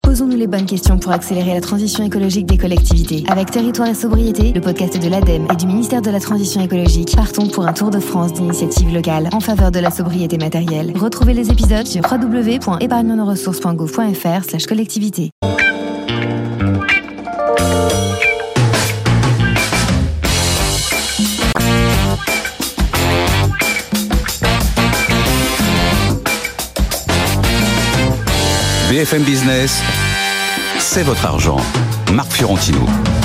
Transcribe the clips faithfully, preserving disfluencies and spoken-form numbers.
Posons-nous les bonnes questions pour accélérer la transition écologique des collectivités. Avec Territoire et Sobriété, le podcast de l'ADEME et du ministère de la Transition écologique, partons pour un tour de France d'initiatives locales en faveur de la sobriété matérielle. Retrouvez les épisodes sur w w w point épargne nos ressources point gouv point f r slash collectivité. B F M Business, c'est votre argent. Marc Fiorentino.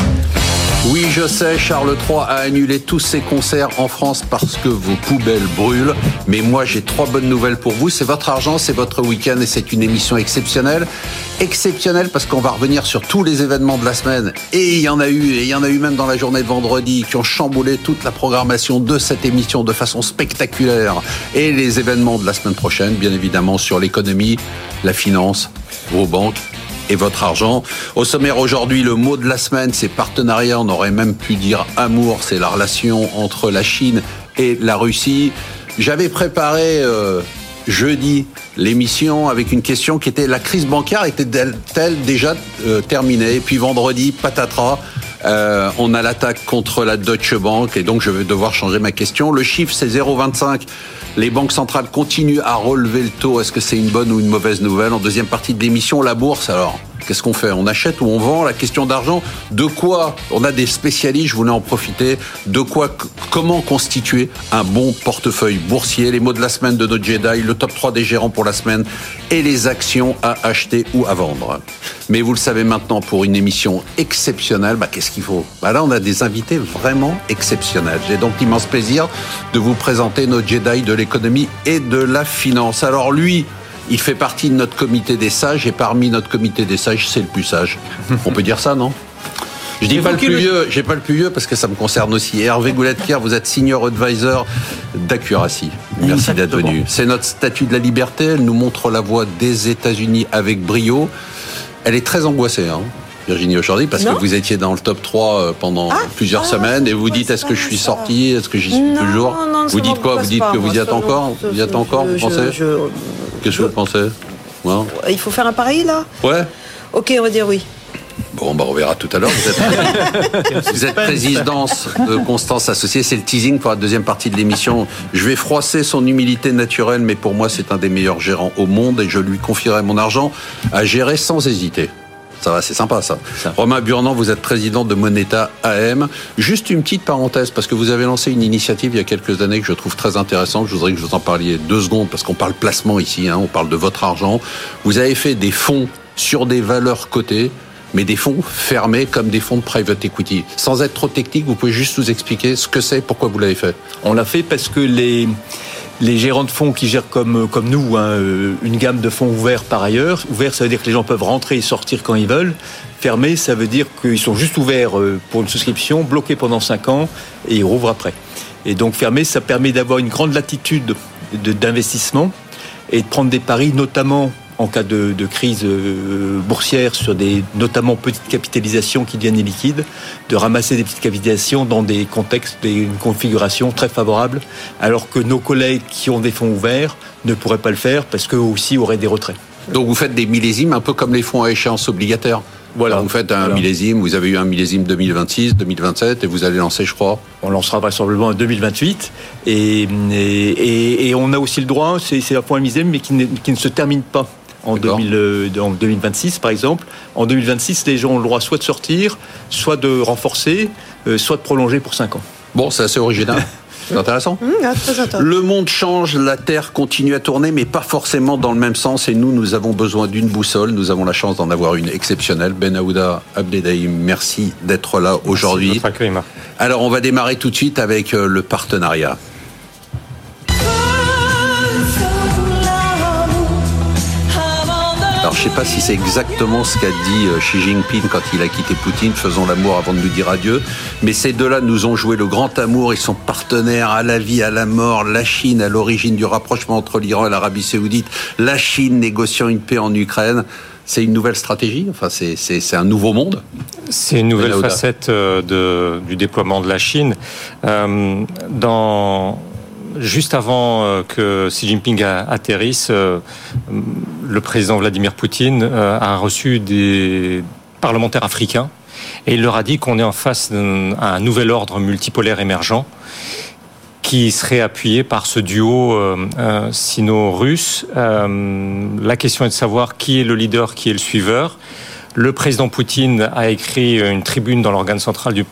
Oui, je sais, Charles trois a annulé tous ses concerts en France parce que vos poubelles brûlent. Mais moi, j'ai trois bonnes nouvelles pour vous. C'est votre argent, c'est votre week-end et c'est une émission exceptionnelle. Exceptionnelle parce qu'on va revenir sur tous les événements de la semaine. Et il y en a eu, et il y en a eu même dans la journée de vendredi, qui ont chamboulé toute la programmation de cette émission de façon spectaculaire. Et les événements de la semaine prochaine, bien évidemment, sur l'économie, la finance, vos banques et votre argent. Au sommaire aujourd'hui, le mot de la semaine, c'est partenariat. On aurait même pu dire amour. C'est la relation entre la Chine et la Russie. J'avais préparé euh, jeudi l'émission avec une question qui était: la crise bancaire était-elle déjà euh, terminée? Et puis vendredi, patatras. Euh, on a l'attaque contre la Deutsche Bank et donc je vais devoir changer ma question. Le chiffre, c'est zéro virgule vingt-cinq. Les banques centrales continuent à relever le taux. Est-ce que c'est une bonne ou une mauvaise nouvelle? En deuxième partie de l'émission, la bourse. Alors, qu'est-ce qu'on fait? On achète ou on vend? La question d'argent. De quoi? On a des spécialistes, je voulais en profiter. De quoi? Comment constituer un bon portefeuille boursier? Les mots de la semaine de notre Jedi, le top trois des gérants pour la semaine et les actions à acheter ou à vendre. Mais vous le savez maintenant, pour une émission exceptionnelle, bah, qu'est-ce qu'il faut? Bah là, on a des invités vraiment exceptionnels. J'ai donc l'immense plaisir de vous présenter notre Jedi de l'économie et de la finance. Alors lui, il fait partie de notre comité des sages et parmi notre comité des sages, c'est le plus sage. On peut dire ça, non? Je dis pas le plus vieux, j'ai pas le plus vieux parce que ça me concerne aussi. Hervé Goulet-Pierre, vous êtes senior advisor d'Accuracy. Merci d'être venu. C'est notre statue de la liberté. Elle nous montre la voie des États-Unis avec brio. Elle est très angoissée, hein, Virginie, aujourd'hui, parce non. que vous étiez dans le top trois pendant ah, plusieurs ah, semaines et vous dites: est-ce que je suis sorti? Est-ce que j'y suis non, toujours non, Vous dites quoi? Vous dites pas, que vous y êtes encore Vous y êtes encore, vous pensez je, Qu'est-ce que vous pensez? ouais. Il faut faire un pari, là? Ouais. Ok, on va dire oui. Bon, bah on verra tout à l'heure. Vous êtes, vous êtes présidence de Constance Associés. C'est le teasing pour la deuxième partie de l'émission. Je vais froisser son humilité naturelle, mais pour moi, c'est un des meilleurs gérants au monde et je lui confierai mon argent à gérer sans hésiter. Ça va, c'est sympa ça. ça. Romain Burnand, vous êtes président de Moneta A M. Juste une petite parenthèse, parce que vous avez lancé une initiative il y a quelques années que je trouve très intéressante. Je voudrais que vous en parliez deux secondes, parce qu'on parle placement ici, hein, on parle de votre argent. Vous avez fait des fonds sur des valeurs cotées, mais des fonds fermés comme des fonds de private equity. Sans être trop technique, vous pouvez juste nous expliquer ce que c'est, pourquoi vous l'avez fait? On l'a fait parce que les... Les gérants de fonds qui gèrent comme, comme nous hein, une gamme de fonds ouverts par ailleurs. Ouvert, ça veut dire que les gens peuvent rentrer et sortir quand ils veulent. Fermé, ça veut dire qu'ils sont juste ouverts pour une souscription, bloqués pendant cinq ans et ils rouvrent après. Et donc fermé, ça permet d'avoir une grande latitude de, d'investissement et de prendre des paris, notamment en cas de, de crise euh, boursière sur des notamment petites capitalisations qui deviennent illiquides, de ramasser des petites capitalisations dans des contextes, des, une configuration très favorable, alors que nos collègues qui ont des fonds ouverts ne pourraient pas le faire parce qu'eux aussi auraient des retraits. Donc vous faites des millésimes un peu comme les fonds à échéance obligataire. Voilà. Vous faites un voilà. millésime, vous avez eu un millésime deux mille vingt-six, deux mille vingt-sept et vous allez lancer, je crois. On lancera vraisemblablement en deux mille vingt-huit et, et, et, et on a aussi le droit, c'est, c'est un point millésime mais qui ne, qui ne se termine pas. En, deux mille, en deux mille vingt-six, par exemple. En deux mille vingt-six, les gens ont le droit soit de sortir, soit de renforcer, euh, soit de prolonger pour cinq ans. Bon, c'est assez original. C'est intéressant. Mmh, très intéressant. Le monde change, la Terre continue à tourner, mais pas forcément dans le même sens. Et nous, nous avons besoin d'une boussole. Nous avons la chance d'en avoir une exceptionnelle. Ben Aouda Abdeldaïm, merci d'être là aujourd'hui. Merci de votre accueil, Marc. Alors, on va démarrer tout de suite avec le partenariat. Alors, je ne sais pas si c'est exactement ce qu'a dit Xi Jinping quand il a quitté Poutine, faisons l'amour avant de nous dire adieu, mais ces deux-là nous ont joué le grand amour, ils sont partenaires à la vie, à la mort, la Chine à l'origine du rapprochement entre l'Iran et l'Arabie Saoudite, la Chine négociant une paix en Ukraine. C'est une nouvelle stratégie, enfin c'est, c'est, c'est un nouveau monde. C'est une nouvelle facette de, du déploiement de la Chine. Euh, dans... juste avant que Xi Jinping atterrisse, le président Vladimir Poutine a reçu des parlementaires africains et il leur a dit qu'on est en face d'un nouvel ordre multipolaire émergent qui serait appuyé par ce duo euh, euh, sino-russe. Euh, la question est de savoir qui est le leader, qui est le suiveur. Le président Poutine a écrit une tribune dans l'organe central du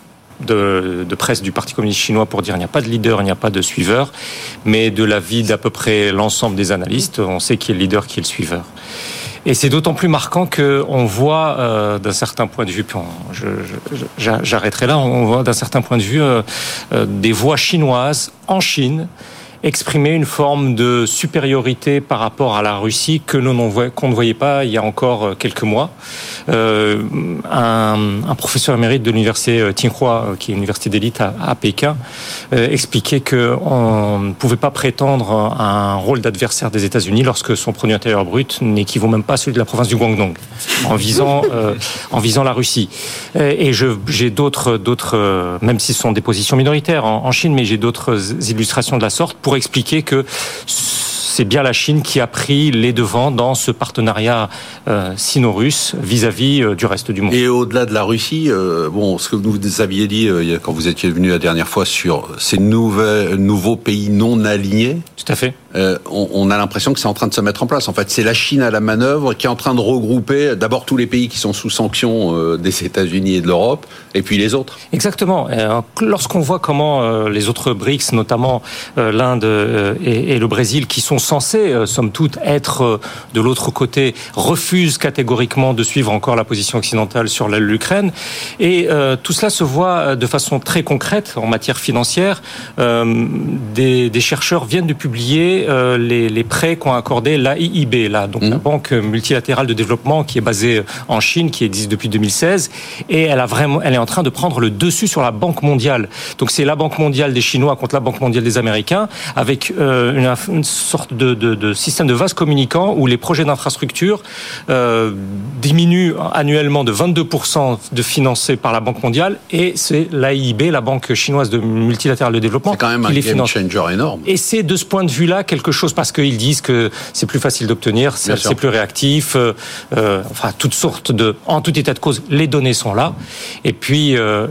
De, de presse du Parti communiste chinois pour dire il n'y a pas de leader, il n'y a pas de suiveur, mais de l'avis d'à peu près l'ensemble des analystes, on sait qui est le leader, qui est le suiveur. Et c'est d'autant plus marquant qu'on voit euh, d'un certain point de vue, puis on, je, je, j'arrêterai là, on voit d'un certain point de vue euh, euh, des voix chinoises en Chine exprimer une forme de supériorité par rapport à la Russie que l'on qu'on ne voyait pas il y a encore quelques mois. Euh, un, un professeur émérite de l'université Tsinghua, qui est une université d'élite à, à Pékin, euh, expliquait qu'on ne pouvait pas prétendre à un rôle d'adversaire des États-Unis lorsque son produit intérieur brut n'équivaut même pas à celui de la province du Guangdong, en visant, euh, en visant la Russie. Et je, j'ai d'autres, d'autres, même si ce sont des positions minoritaires en, en Chine, mais j'ai d'autres illustrations de la sorte pour expliquer que c'est bien la Chine qui a pris les devants dans ce partenariat euh, sino-russe vis-à-vis euh, du reste du monde. Et au-delà de la Russie, euh, bon, ce que vous nous aviez dit euh, quand vous étiez venu la dernière fois sur ces nouvelles, nouveaux pays non alignés. Tout à fait. Euh, on, on a l'impression que c'est en train de se mettre en place. En fait, c'est la Chine à la manœuvre qui est en train de regrouper d'abord tous les pays qui sont sous sanctions euh, des États-Unis et de l'Europe, et puis les autres. Exactement. Euh, lorsqu'on voit comment euh, les autres BRICS, notamment euh, l'Inde euh, et, et le Brésil, qui sont censés, euh, somme toute, être euh, de l'autre côté, refusent catégoriquement de suivre encore la position occidentale sur l'Ukraine. Et euh, tout cela se voit de façon très concrète en matière financière. Euh, des, des chercheurs viennent de publier euh, les, les prêts qu'ont accordé l'A I I B, là, donc mmh. la Banque multilatérale de développement qui est basée en Chine, qui existe depuis deux mille seize, et elle a vraiment, elle est en train de prendre le dessus sur la Banque mondiale. Donc c'est la Banque mondiale des Chinois contre la Banque mondiale des Américains, avec euh, une, une sorte de, de, de système de vase communicant où les projets d'infrastructure euh, diminuent annuellement de vingt-deux pour cent de financés par la Banque mondiale, et c'est l'A I I B, la Banque chinoise de multilatérale de développement, c'est quand même qui un les game finance. Changer énorme. Et c'est de ce point de vue-là quelque chose, parce qu'ils disent que c'est plus facile d'obtenir, c'est, c'est plus réactif, euh, euh, enfin toutes sortes de, en tout état de cause, les données sont là. Et puis euh,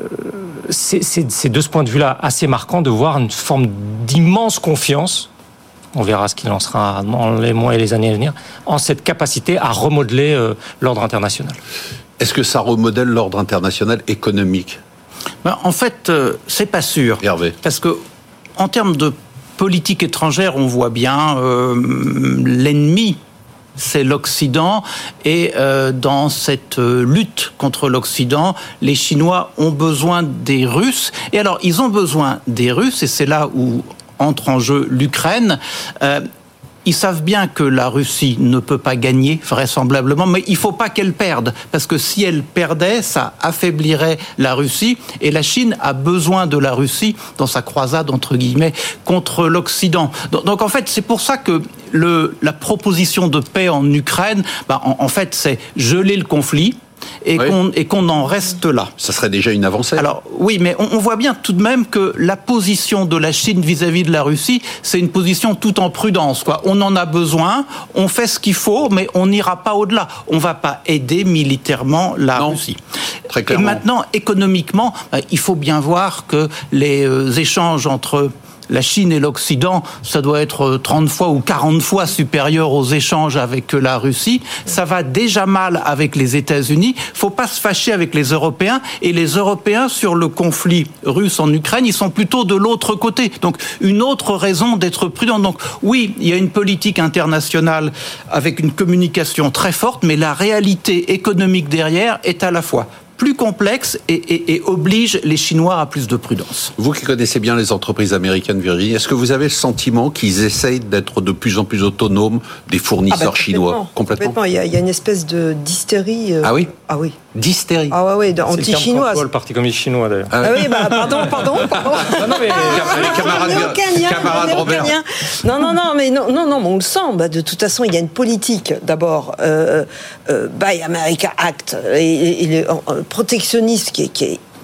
c'est, c'est, c'est de ce point de vue-là assez marquant de voir une forme d'immense confiance. On verra ce qu'il en sera dans les mois et les années à venir, en cette capacité à remodeler euh, l'ordre international. Est-ce que ça remodèle l'ordre international économique ? Ben, en fait, euh, c'est pas sûr. Hervé. Parce que, en termes de politique étrangère, on voit bien euh, l'ennemi, c'est l'Occident, et euh, dans cette euh, lutte contre l'Occident, les Chinois ont besoin des Russes. Et alors, ils ont besoin des Russes, et c'est là où entre en jeu l'Ukraine. Euh, Ils savent bien que la Russie ne peut pas gagner, vraisemblablement, mais il ne faut pas qu'elle perde, parce que si elle perdait, ça affaiblirait la Russie, et la Chine a besoin de la Russie dans sa croisade, entre guillemets, contre l'Occident. Donc, donc en fait, c'est pour ça que le, la proposition de paix en Ukraine, bah, en, en fait, c'est geler le conflit, et, oui. qu'on, et qu'on en reste là. Ça serait déjà une avancée. Alors oui, mais on, on voit bien tout de même que la position de la Chine vis-à-vis de la Russie, c'est une position tout en prudence, quoi. On en a besoin, on fait ce qu'il faut, mais on n'ira pas au-delà. On ne va pas aider militairement la non, Russie. Très clairement. Et maintenant, économiquement, il faut bien voir que les échanges entre la Chine et l'Occident, ça doit être trente fois ou quarante fois supérieur aux échanges avec la Russie. Ça va déjà mal avec les États-Unis. Faut pas se fâcher avec les Européens. Et les Européens, sur le conflit russe en Ukraine, ils sont plutôt de l'autre côté. Donc, une autre raison d'être prudent. Donc, oui, il y a une politique internationale avec une communication très forte, mais la réalité économique derrière est à la fois plus complexe et, et, et oblige les Chinois à plus de prudence. Vous qui connaissez bien les entreprises américaines, Virginie, est-ce que vous avez le sentiment qu'ils essayent d'être de plus en plus autonomes des fournisseurs ah bah, chinois ? Complètement. Complètement. Il y a, il y a une espèce de d'hystérie. Euh... Ah oui ? Ah oui. D'hystérie. Ah ouais, ouais, anti-chinoise. C'est le Parti communiste chinois d'ailleurs. Ah oui, bah pardon, pardon, pardon. Non, non mais les camarades, aucun, camarades Robert. Non, non, non, mais non, non, non, on le sent. Bah, de toute façon, il y a une politique. D'abord, euh, euh, Buy America Act et, et, et le euh, protectionnisme qui est, qui est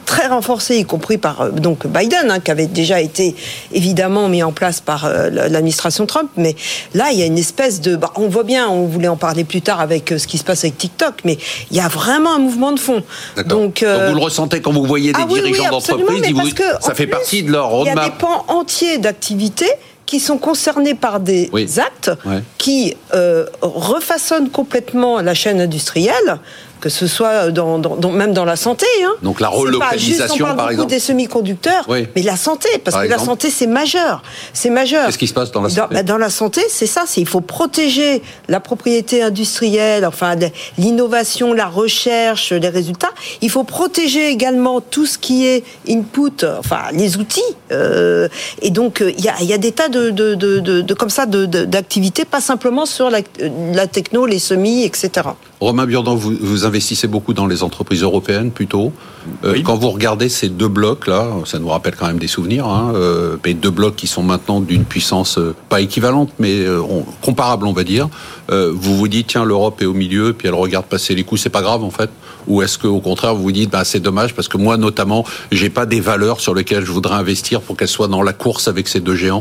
très renforcée, y compris par euh, donc Biden, hein, qui avait déjà été évidemment mis en place par euh, l'administration Trump. Mais là, il y a une espèce de... Bah, on voit bien, on voulait en parler plus tard avec euh, ce qui se passe avec TikTok, mais il y a vraiment un mouvement de fond. Donc, euh... Donc vous le ressentez quand vous voyez des ah, dirigeants oui, oui, d'entreprise, mais vous... parce que, ça fait plus, partie de leur roadmap. Il y a des pans entiers d'activités qui sont concernés par des oui. actes ouais. qui euh, refaçonnent complètement la chaîne industrielle, que ce soit dans, dans, dans, même dans la santé. Hein. Donc la relocalisation, juste, on parle par beaucoup exemple des semi-conducteurs, oui. mais la santé, parce par que exemple. la santé, c'est majeur. C'est majeur. Qu'est-ce qui se passe dans la santé ? Dans, bah, dans la santé, c'est ça, c'est il faut protéger la propriété industrielle, enfin l'innovation, la recherche, les résultats. Il faut protéger également tout ce qui est input, enfin les outils. Euh, et donc il y a, y a des tas de, de, de, de, de comme ça de, de, d'activités, pas simplement sur la, la techno, les semis, et cetera. Romain Burdan, vous, vous investissez beaucoup dans les entreprises européennes, plutôt. Euh, oui. Quand vous regardez ces deux blocs-là, ça nous rappelle quand même des souvenirs, hein, euh, mais deux blocs qui sont maintenant d'une puissance euh, pas équivalente, mais euh, on, comparable, on va dire. Euh, vous vous dites, tiens, l'Europe est au milieu, puis elle regarde passer les coups, c'est pas grave, en fait. Ou est-ce qu'au contraire, vous vous dites, bah, c'est dommage, parce que moi, notamment, j'ai pas des valeurs sur lesquelles je voudrais investir pour qu'elles soient dans la course avec ces deux géants ?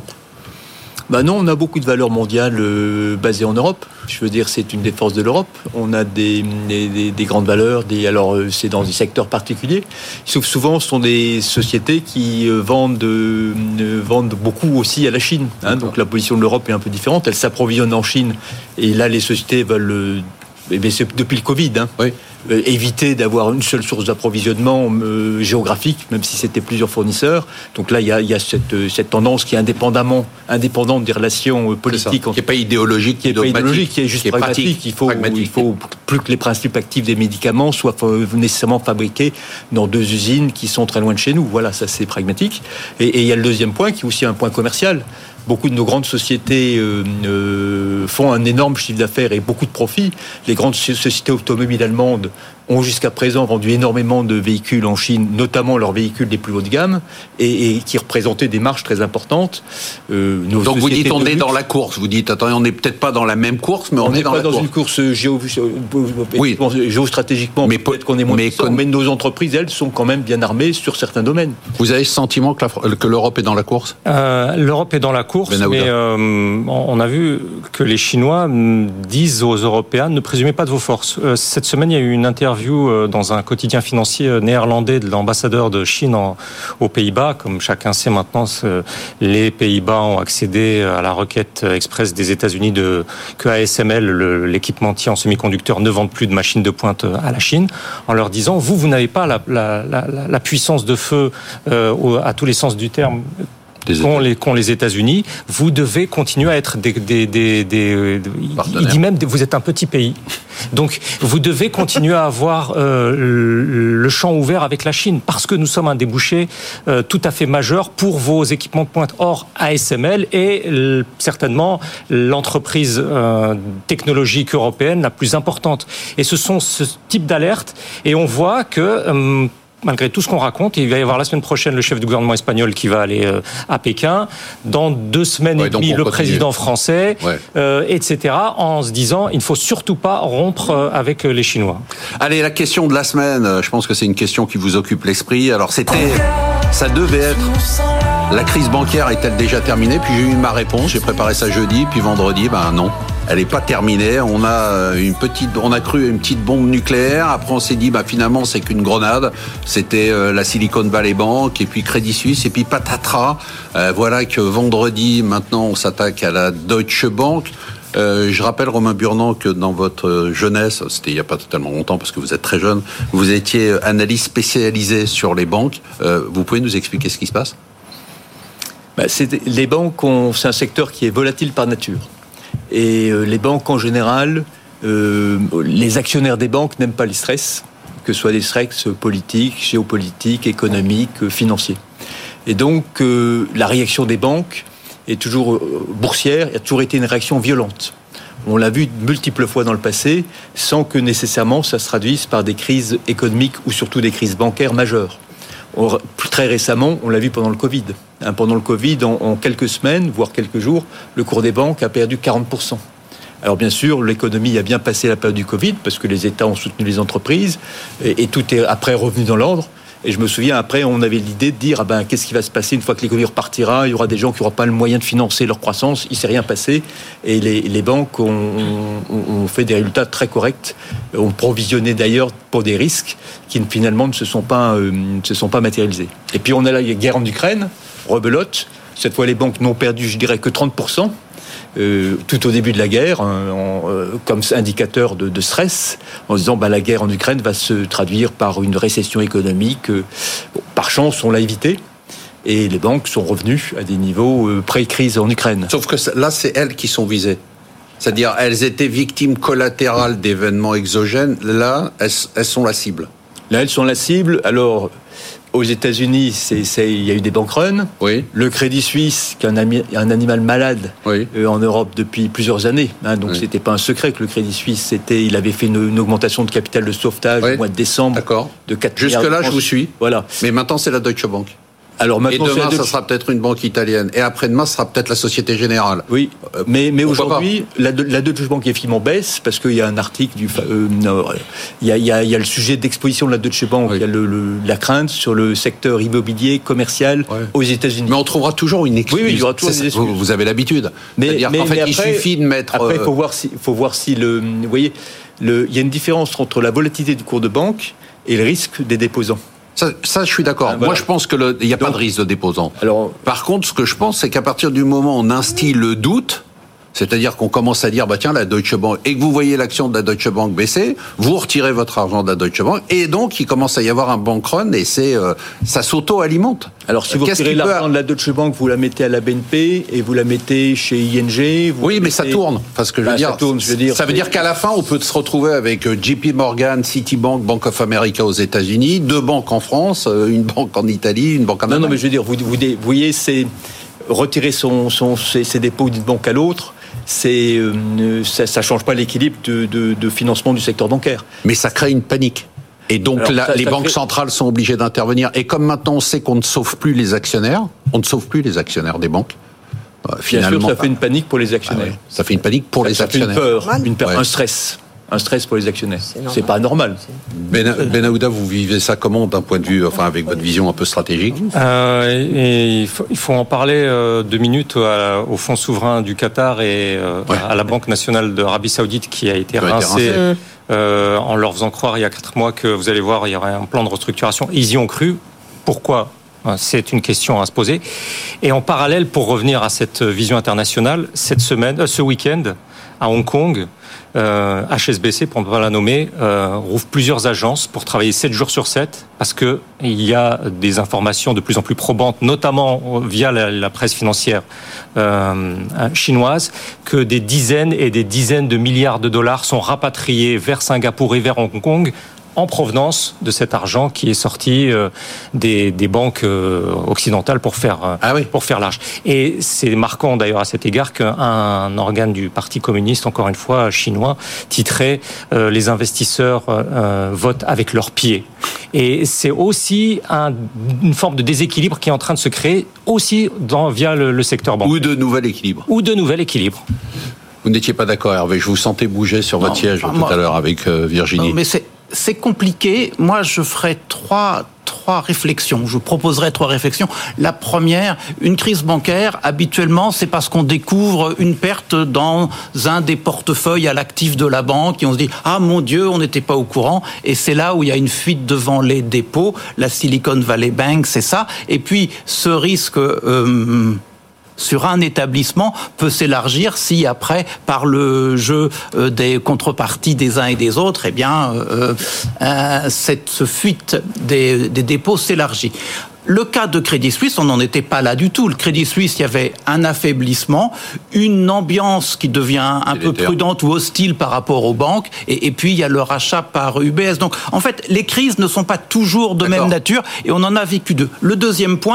Bah non, on a beaucoup de valeurs mondiales euh, basées en Europe. Je veux dire, c'est une des forces de l'Europe. On a des, des, des grandes valeurs. Des, alors, euh, c'est dans des secteurs particuliers. Sauf souvent, ce sont des sociétés qui euh, vendent, euh, vendent beaucoup aussi à la Chine. Hein, donc, la position de l'Europe est un peu différente. Elle s'approvisionne en Chine. Et là, les sociétés veulent... Euh, eh bien, c'est depuis le Covid, hein, oui. euh, éviter d'avoir une seule source d'approvisionnement euh, géographique, même si c'était plusieurs fournisseurs. Donc là, il y a, il y a cette, cette tendance qui est indépendamment, indépendante des relations politiques. Qui n'est pas idéologique, qui est pas idéologique, qui est juste qui est pragmatique. Pratique, il faut, pragmatique. Il faut plus que les principes actifs des médicaments soient nécessairement fabriqués dans deux usines qui sont très loin de chez nous. Voilà, ça c'est pragmatique. Et, et il y a le deuxième point qui est aussi un point commercial. Beaucoup de nos grandes sociétés euh, euh, font un énorme chiffre d'affaires et beaucoup de profits. Les grandes sociétés automobiles allemandes ont jusqu'à présent vendu énormément de véhicules en Chine, notamment leurs véhicules les plus haut de gamme, et, et qui représentaient des marges très importantes. Euh, nos Donc vous dites on est dans la course, vous dites attendez, on n'est peut-être pas dans la même course, mais on, on est, est dans pas la dans course. une course géo, oui. géostratégiquement, mais peut-être qu'on est moins mais, puissant, mais nos entreprises, elles, sont quand même bien armées sur certains domaines. Vous avez ce sentiment que, la, que l'Europe est dans la course ? euh, L'Europe est dans la course, ben mais euh, on a vu que les Chinois disent aux Européens ne présumez pas de vos forces. Euh, cette semaine, il y a eu une interview dans un quotidien financier néerlandais de l'ambassadeur de Chine en, aux Pays-Bas. Comme chacun sait maintenant, les Pays-Bas ont accédé à la requête express des États-Unis de, que A S M L, le, l'équipementier en semi-conducteurs, ne vende plus de machines de pointe à la Chine, en leur disant vous, vous n'avez pas la, la, la, la puissance de feu euh, à tous les sens du terme qu'ont les, qu'ont les États-Unis, vous devez continuer à être des... des, des, des, des il dit même, vous êtes un petit pays. Donc, vous devez continuer à avoir euh, le champ ouvert avec la Chine, parce que nous sommes un débouché euh, tout à fait majeur pour vos équipements de pointe. Or, A S M L est euh, certainement l'entreprise euh, technologique européenne la plus importante. Et ce sont ce type d'alertes, et on voit que... Euh, malgré tout ce qu'on raconte, il va y avoir la semaine prochaine le chef du gouvernement espagnol qui va aller à Pékin, dans deux semaines ouais, et demie le président français, ouais. euh, et cetera, en se disant il ne faut surtout pas rompre avec les Chinois. Allez, la question de la semaine, je pense que c'est une question qui vous occupe l'esprit. Alors c'était, ça devait être, la crise bancaire est-elle déjà terminée ? Puis j'ai eu ma réponse, j'ai préparé ça jeudi, puis vendredi, ben non. Elle n'est pas terminée. On a une petite, on a cru à une petite bombe nucléaire. Après, on s'est dit, bah finalement, c'est qu'une grenade. C'était euh, la Silicon Valley Bank, et puis Crédit Suisse, et puis patatras. Euh, voilà que vendredi, maintenant, on s'attaque à la Deutsche Bank. Euh, je rappelle, Romain Burdan, que dans votre jeunesse, c'était il n'y a pas tellement longtemps parce que vous êtes très jeune, vous étiez analyste spécialisé sur les banques. Euh, vous pouvez nous expliquer ce qui se passe ? Bah, c'est, les banques, ont, c'est un secteur qui est volatile par nature. Et euh, les banques, en général, euh, les actionnaires des banques n'aiment pas les stress, que ce soit des stress politiques, géopolitiques, économiques, euh, financiers. Et donc, euh, la réaction des banques est toujours euh, boursière, a toujours été une réaction violente. On l'a vu de multiples fois dans le passé, sans que nécessairement ça se traduise par des crises économiques ou surtout des crises bancaires majeures. On, très récemment, on l'a vu pendant le Covid. Hein, pendant le Covid, en, en quelques semaines, voire quelques jours, le cours des banques a perdu quarante pour cent. Alors bien sûr, l'économie a bien passé la période du Covid, parce que les États ont soutenu les entreprises, et, et tout est après revenu dans l'ordre. Et je me souviens, après, on avait l'idée de dire, ah ben, qu'est-ce qui va se passer une fois que l'économie repartira? Il y aura des gens qui n'auront pas le moyen de financer leur croissance. Il ne s'est rien passé. Et les, les banques ont, ont, ont fait des résultats très corrects, ont provisionné d'ailleurs pour des risques qui finalement ne se sont pas, euh, ne se sont pas matérialisés. Et puis on a la guerre en Ukraine, rebelote. Cette fois, les banques n'ont perdu, je dirais, que trente pour cent. Euh, tout au début de la guerre, hein, en, euh, comme indicateur de, de stress, en disant bah, la guerre en Ukraine va se traduire par une récession économique. Euh, bon, par chance, on l'a évité. Et les banques sont revenues à des niveaux euh, pré-crise en Ukraine. Sauf que là, c'est elles qui sont visées. C'est-à-dire, elles étaient victimes collatérales d'événements exogènes. Là, elles, elles sont la cible. Là, elles sont la cible. Alors, aux États-Unis, c'est, c'est, il y a eu des bank runs. Oui. Le Crédit Suisse, qui est un, ami, un animal malade oui. euh, en Europe depuis plusieurs années. Hein, donc, oui. c'était pas un secret que le Crédit Suisse, c'était, il avait fait une, une augmentation de capital de sauvetage oui. au mois de décembre. D'accord. De quatre Jusque-là, je vous suis. Voilà. Mais maintenant, c'est la Deutsche Bank. Alors maintenant, et demain, Deutsche... ça sera peut-être une banque italienne. Et après-demain, ce sera peut-être la Société Générale. Oui, mais, mais aujourd'hui, la, la Deutsche Bank effectivement baisse parce qu'il y a un article du... Euh, non, il, y a, il, y a, il y a le sujet d'exposition de la Deutsche Bank, oui. il y a le, le, la crainte sur le secteur immobilier, commercial ouais. aux États-Unis. Mais on trouvera toujours une excuse. Oui, oui, il y aura toujours une excuse. Vous, vous avez l'habitude. Mais, C'est-à-dire mais, qu'en fait, mais après, il suffit de mettre... Après, il faut voir si, faut voir si le... Vous voyez, le, il y a une différence entre la volatilité du cours de banque et le risque des déposants. Ça, ça, je suis d'accord. Ah, voilà. Moi, je pense qu'il n'y a Donc, pas de risque de déposant. Alors, par contre, ce que je pense, c'est qu'à partir du moment où on instille le doute, c'est-à-dire qu'on commence à dire, bah tiens, la Deutsche Bank, et que vous voyez l'action de la Deutsche Bank baisser, vous retirez votre argent de la Deutsche Bank, et donc il commence à y avoir un bank run, et c'est, euh, ça s'auto-alimente. Alors si vous Qu'est-ce retirez l'argent peut... de la Deutsche Bank, vous la mettez à la B N P, et vous la mettez chez I N G. Vous oui, mettez... mais ça tourne. Parce que je veux bah, dire, ça tourne, je veux dire, ça veut dire qu'à la fin, on peut se retrouver avec J P Morgan, Citibank, Bank of America aux États-Unis, deux banques en France, une banque en Italie, une banque en Allemagne. Non, non, mais je veux dire, vous, vous, vous voyez, c'est retirer son, son, ses, ses dépôts d'une banque à l'autre. C'est, euh, ça ne change pas l'équilibre de, de, de financement du secteur bancaire. Mais ça crée une panique. Et donc, Alors, la, ça, les ça banques crée... centrales sont obligées d'intervenir. Et comme maintenant, on sait qu'on ne sauve plus les actionnaires, on ne sauve plus les actionnaires des banques. Euh, finalement, Bien sûr, ça fait une panique pour les actionnaires. Ah ouais, ça fait une panique pour ça, les ça actionnaires. Fait une peur, une peur ouais. un stress. Un stress pour les actionnaires. C'est, c'est pas normal. Ben, Ben Aouda, vous vivez ça comment d'un point de vue, enfin avec votre vision un peu stratégique euh, et il, faut, il faut en parler euh, deux minutes à, au fonds souverain du Qatar et euh, ouais. à la Banque nationale d'Arabie Saoudite qui a été rincée euh, en leur faisant croire il y a quatre mois que vous allez voir il y aurait un plan de restructuration. Ils y ont cru. Pourquoi ? C'est une question à se poser. Et en parallèle, pour revenir à cette vision internationale, cette semaine, euh, ce week-end, à Hong Kong, euh, H S B C, pour ne pas la nommer, euh, rouvre plusieurs agences pour travailler sept jours sur sept, parce que il y a des informations de plus en plus probantes, notamment via la, la presse financière euh, chinoise, que des dizaines et des dizaines de milliards de dollars sont rapatriés vers Singapour et vers Hong Kong, en provenance de cet argent qui est sorti euh, des, des banques euh, occidentales pour faire, euh, ah oui. pour faire large. Et c'est marquant d'ailleurs à cet égard qu'un organe du Parti communiste, encore une fois chinois, titrait euh, « Les investisseurs euh, votent avec leurs pieds ». Et c'est aussi un, une forme de déséquilibre qui est en train de se créer aussi dans, via le, le secteur bancaire. Ou de nouvel équilibre. Ou de nouvel équilibre. Vous n'étiez pas d'accord, Hervé, je vous sentais bouger sur votre non, siège tout moi, à l'heure avec euh, Virginie. Non, mais c'est... C'est compliqué. Moi, je ferai trois, trois réflexions. Je proposerai trois réflexions. La première, une crise bancaire, habituellement, c'est parce qu'on découvre une perte dans un des portefeuilles à l'actif de la banque et on se dit « Ah, mon Dieu, on n'était pas au courant ». Et c'est là où il y a une fuite devant les dépôts. La Silicon Valley Bank, c'est ça. Et puis, ce risque... Euh, sur un établissement peut s'élargir si après, par le jeu des contreparties des uns et des autres, eh bien, euh, euh, cette fuite des, des dépôts s'élargit. Le cas de Crédit Suisse, on n'en était pas là du tout. Le Crédit Suisse, il y avait un affaiblissement, une ambiance qui devient un peu prudente ou hostile par rapport aux banques, et, et puis il y a le rachat par U B S. Donc, en fait, les crises ne sont pas toujours de D'accord. même nature, et on en a vécu deux. Le deuxième point,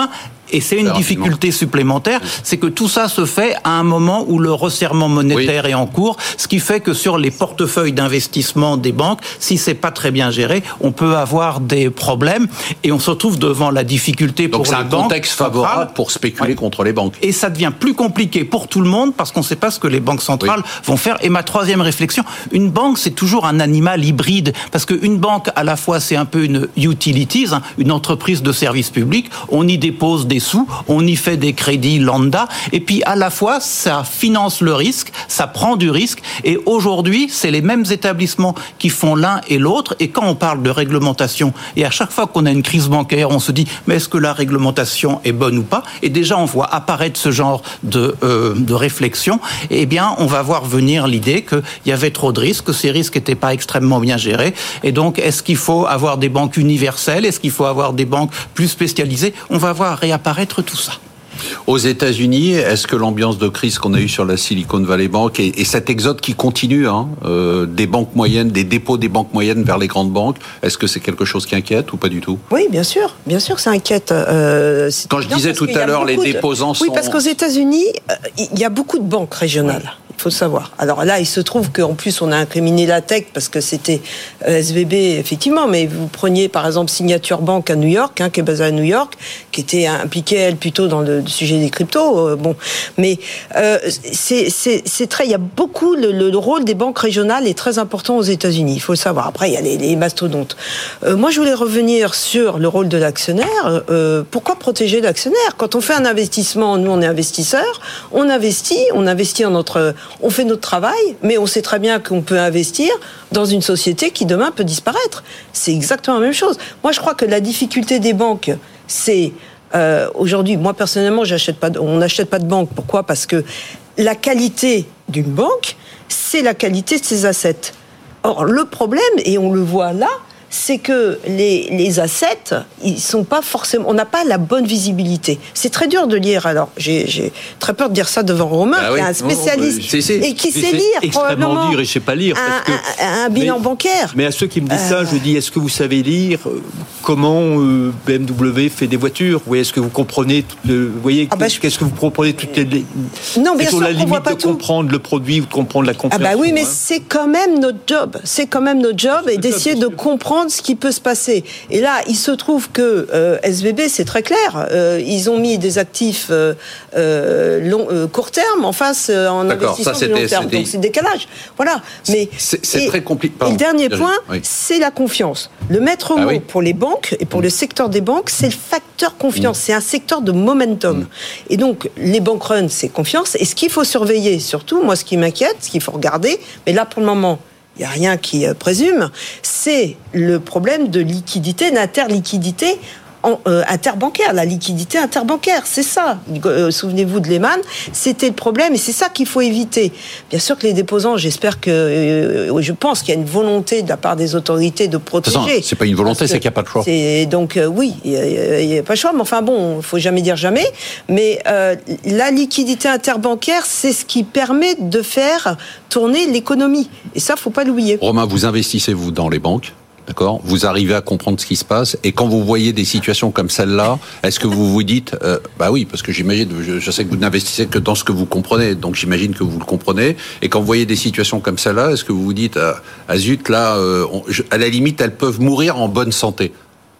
Et c'est une difficulté supplémentaire, c'est que tout ça se fait à un moment où le resserrement monétaire oui. est en cours, ce qui fait que sur les portefeuilles d'investissement des banques, si c'est pas très bien géré, on peut avoir des problèmes et on se retrouve devant la difficulté Donc pour les banques. Donc c'est un contexte favorable centrales. pour spéculer ouais. contre les banques. Et ça devient plus compliqué pour tout le monde parce qu'on ne sait pas ce que les banques centrales oui. vont faire. Et ma troisième réflexion, une banque c'est toujours un animal hybride parce qu'une banque à la fois c'est un peu une utilities, hein, une entreprise de service public, on y dépose des sous, on y fait des crédits lambda, et puis à la fois ça finance le risque, ça prend du risque, et aujourd'hui c'est les mêmes établissements qui font l'un et l'autre, et quand on parle de réglementation, et à chaque fois qu'on a une crise bancaire, on se dit mais est-ce que la réglementation est bonne ou pas, et déjà on voit apparaître ce genre de, euh, de réflexion, et eh bien on va voir venir l'idée qu'il y avait trop de risques, que ces risques n'étaient pas extrêmement bien gérés, et donc est-ce qu'il faut avoir des banques universelles, est-ce qu'il faut avoir des banques plus spécialisées, on va voir réapparaître tout ça. Aux États-Unis, est-ce que l'ambiance de crise qu'on a eue sur la Silicon Valley Bank et, et cet exode qui continue, hein, euh, des banques moyennes, des dépôts des banques moyennes vers les grandes banques, est-ce que c'est quelque chose qui inquiète ou pas du tout ? Oui, bien sûr, bien sûr que ça inquiète. Euh, Quand je disais tout à l'heure, les déposants de... sont... Oui, parce qu'aux États-Unis, il euh, y a beaucoup de banques régionales. Ouais. Il faut le savoir. Alors là, il se trouve qu'en plus, on a incriminé la tech parce que c'était S V B, effectivement, mais vous preniez par exemple Signature Bank à New York, hein, qui est basée à New York, qui était impliquée, elle, plutôt dans le sujet des cryptos. Euh, bon, mais euh, c'est, c'est, c'est très... Il y a beaucoup... Le, le, le rôle des banques régionales est très important aux États-Unis, il faut le savoir. Après, il y a les, les mastodontes. Euh, moi, je voulais revenir sur le rôle de l'actionnaire. Euh, pourquoi protéger l'actionnaire ? Quand on fait un investissement, nous, on est investisseurs, on investit, on investit en notre... On fait notre travail, mais on sait très bien qu'on peut investir dans une société qui demain peut disparaître. C'est exactement la même chose. Moi, je crois que la difficulté des banques, c'est euh, aujourd'hui, moi personnellement, j'achète pas de, on n'achète pas de banque. Pourquoi ? Parce que la qualité d'une banque, c'est la qualité de ses assets. Or, le problème, et on le voit là, c'est que les, les assets, ils sont pas forcément, on n'a pas la bonne visibilité. C'est très dur de lire. Alors, j'ai, j'ai très peur de dire ça devant Romain, bah qui oui. est un spécialiste non, c'est, c'est, et qui c'est, sait lire extrêmement probablement dur et je sais pas lire un, parce que, un, un bilan mais, bancaire. Mais à ceux qui me disent euh, ça, je dis est-ce que vous savez lire comment euh, B M W fait des voitures ? Vous voyez, est-ce que vous comprenez tout le, vous voyez, ah bah, qu'est-ce je... que vous comprenez toutes les non, bien sûr, la limite voit pas de tout. comprendre le produit ou de comprendre la compréhension. Ah bah oui, mais hein. c'est quand même notre job. C'est quand même notre job c'est et d'essayer job, de comprendre ce qui peut se passer. Et là, il se trouve que euh, S V B, c'est très clair. Euh, ils ont mis des actifs euh, euh, long, euh, court terme en face euh, en D'accord, investissement ça, de long terme. C'était... Donc c'est décalage. Voilà. Mais c'est, c'est et, très compliqué. Et le dernier point, oui. c'est la confiance. Le maître mot ah oui. pour les banques et pour mmh. le secteur des banques, c'est le facteur confiance. Mmh. C'est un secteur de momentum. Mmh. Et donc les bank runs, c'est confiance. Et ce qu'il faut surveiller, surtout, moi, ce qui m'inquiète, ce qu'il faut regarder, mais là pour le moment. Il n'y a rien qui euh, présume, c'est le problème de liquidité, d'interliquidité en, euh, interbancaire, la liquidité interbancaire, c'est ça. Euh, souvenez-vous de Lehman, c'était le problème et c'est ça qu'il faut éviter. Bien sûr que les déposants, j'espère que, euh, je pense qu'il y a une volonté de la part des autorités de protéger. C'est, c'est pas une volonté, c'est qu'il n'y a pas de choix. C'est, donc euh, oui, il n'y a, a pas de choix, mais enfin bon, il ne faut jamais dire jamais. Mais euh, la liquidité interbancaire, c'est ce qui permet de faire tourner l'économie. Et ça, il ne faut pas l'oublier. Romain, vous investissez, vous, dans les banques ? D'accord. Vous arrivez à comprendre ce qui se passe et quand vous voyez des situations comme celle-là, est-ce que vous vous dites, euh, bah oui, parce que j'imagine, je, je sais que vous n'investissez que dans ce que vous comprenez, donc j'imagine que vous le comprenez. Et quand vous voyez des situations comme celle-là, est-ce que vous vous dites, euh, ah zut, là, euh, on, je, à la limite, elles peuvent mourir en bonne santé ?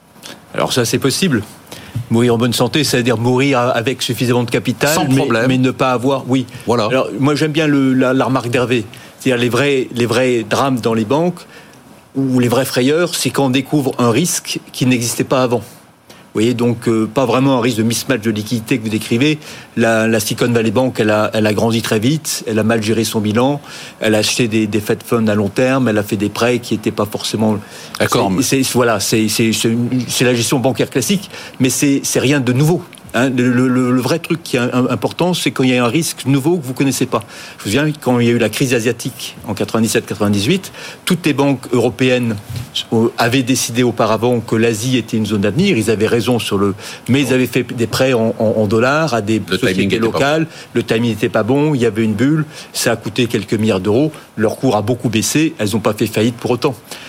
Alors ça, c'est possible. Mourir en bonne santé, c'est-à-dire mourir avec suffisamment de capital, sans mais, problème, mais ne pas avoir, oui. Voilà. Alors moi, j'aime bien le, la, la remarque d'Hervé, c'est-à-dire les vrais, les vrais drames dans les banques. Ou les vraies frayeurs, c'est quand on découvre un risque qui n'existait pas avant. Vous voyez, donc euh, pas vraiment un risque de mismatch de liquidité que vous décrivez. La, la Silicon Valley Bank, elle a, elle a grandi très vite, elle a mal géré son bilan, elle a acheté des, des Fed Funds à long terme, elle a fait des prêts qui n'étaient pas forcément... D'accord. C'est, c'est, voilà, c'est, c'est, c'est, une, c'est la gestion bancaire classique, mais c'est, c'est rien de nouveau. Hein, le, le, le vrai truc qui est important, c'est quand il y a un risque nouveau que vous ne connaissez pas. Je me souviens, quand il y a eu la crise asiatique en quatre-vingt-dix-sept quatre-vingt-dix-huit, toutes les banques européennes avaient décidé auparavant que l'Asie était une zone d'avenir. Ils avaient raison sur le... Mais ils avaient fait des prêts en, en, en dollars à des le sociétés locales. Le timing n'était pas bon, il y avait une bulle, ça a coûté quelques milliards d'euros. Leur cours a beaucoup baissé, elles n'ont pas fait faillite pour autant.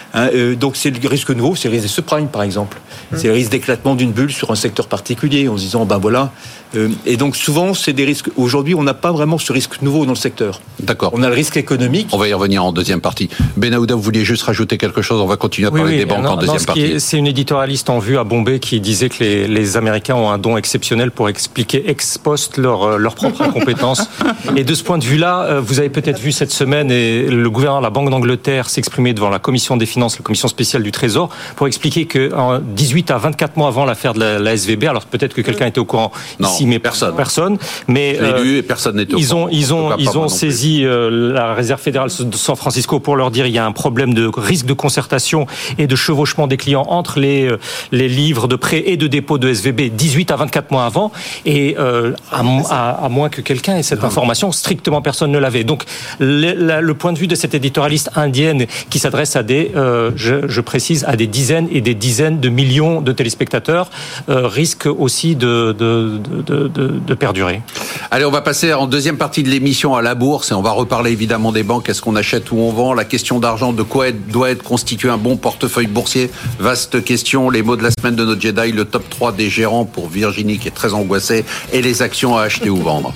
Hein, euh, donc c'est le risque nouveau, c'est le risque des subprimes par exemple. Mmh. C'est le risque d'éclatement d'une bulle sur un secteur particulier en se disant ben voilà. Euh, et donc souvent c'est des risques. Aujourd'hui on n'a pas vraiment ce risque nouveau dans le secteur. D'accord. On a le risque économique. On va y revenir en deuxième partie. Benahouda, vous vouliez juste rajouter quelque chose? On va continuer à parler oui, oui, des banques non, en deuxième non, partie. Est, c'est une éditorialiste en vue à Bombay qui disait que les, les Américains ont un don exceptionnel pour expliquer ex post leur, leur propre incompétence. Et de ce point de vue-là, vous avez peut-être vu cette semaine et le gouverneur de la Banque d'Angleterre s'exprimer devant la commission des finances, la commission spéciale du Trésor, pour expliquer que en dix-huit à vingt-quatre mois avant l'affaire de la, la S V B, alors peut-être que quelqu'un était au courant non, ici, mais personne. Personne. Mais je l'ai lu et personne n'était au ils courant. Ont, ils ont, ils ont saisi euh, la Réserve fédérale de San Francisco pour leur dire il y a un problème de risque de concertation et de chevauchement des clients entre les les livres de prêt et de dépôt de S V B dix-huit à vingt-quatre mois avant, et euh, à, à, à moins que quelqu'un ait cette information, strictement personne ne l'avait. Donc le, la, le point de vue de cette éditorialiste indienne qui s'adresse à des, euh, je, je précise, à des dizaines et des dizaines de millions de téléspectateurs euh, risque aussi de, de, de, de, de perdurer. Allez, on va passer en deuxième partie de l'émission à la bourse et on va reparler évidemment des banques. Est-ce qu'on achète ou on vend? La question d'argent, de quoi doit être constitué un bon portefeuille boursier? Vaste question. Les mots de la semaine de notre Jedi, le top trois des gérants pour Virginie qui est très angoissée et les actions à acheter ou vendre.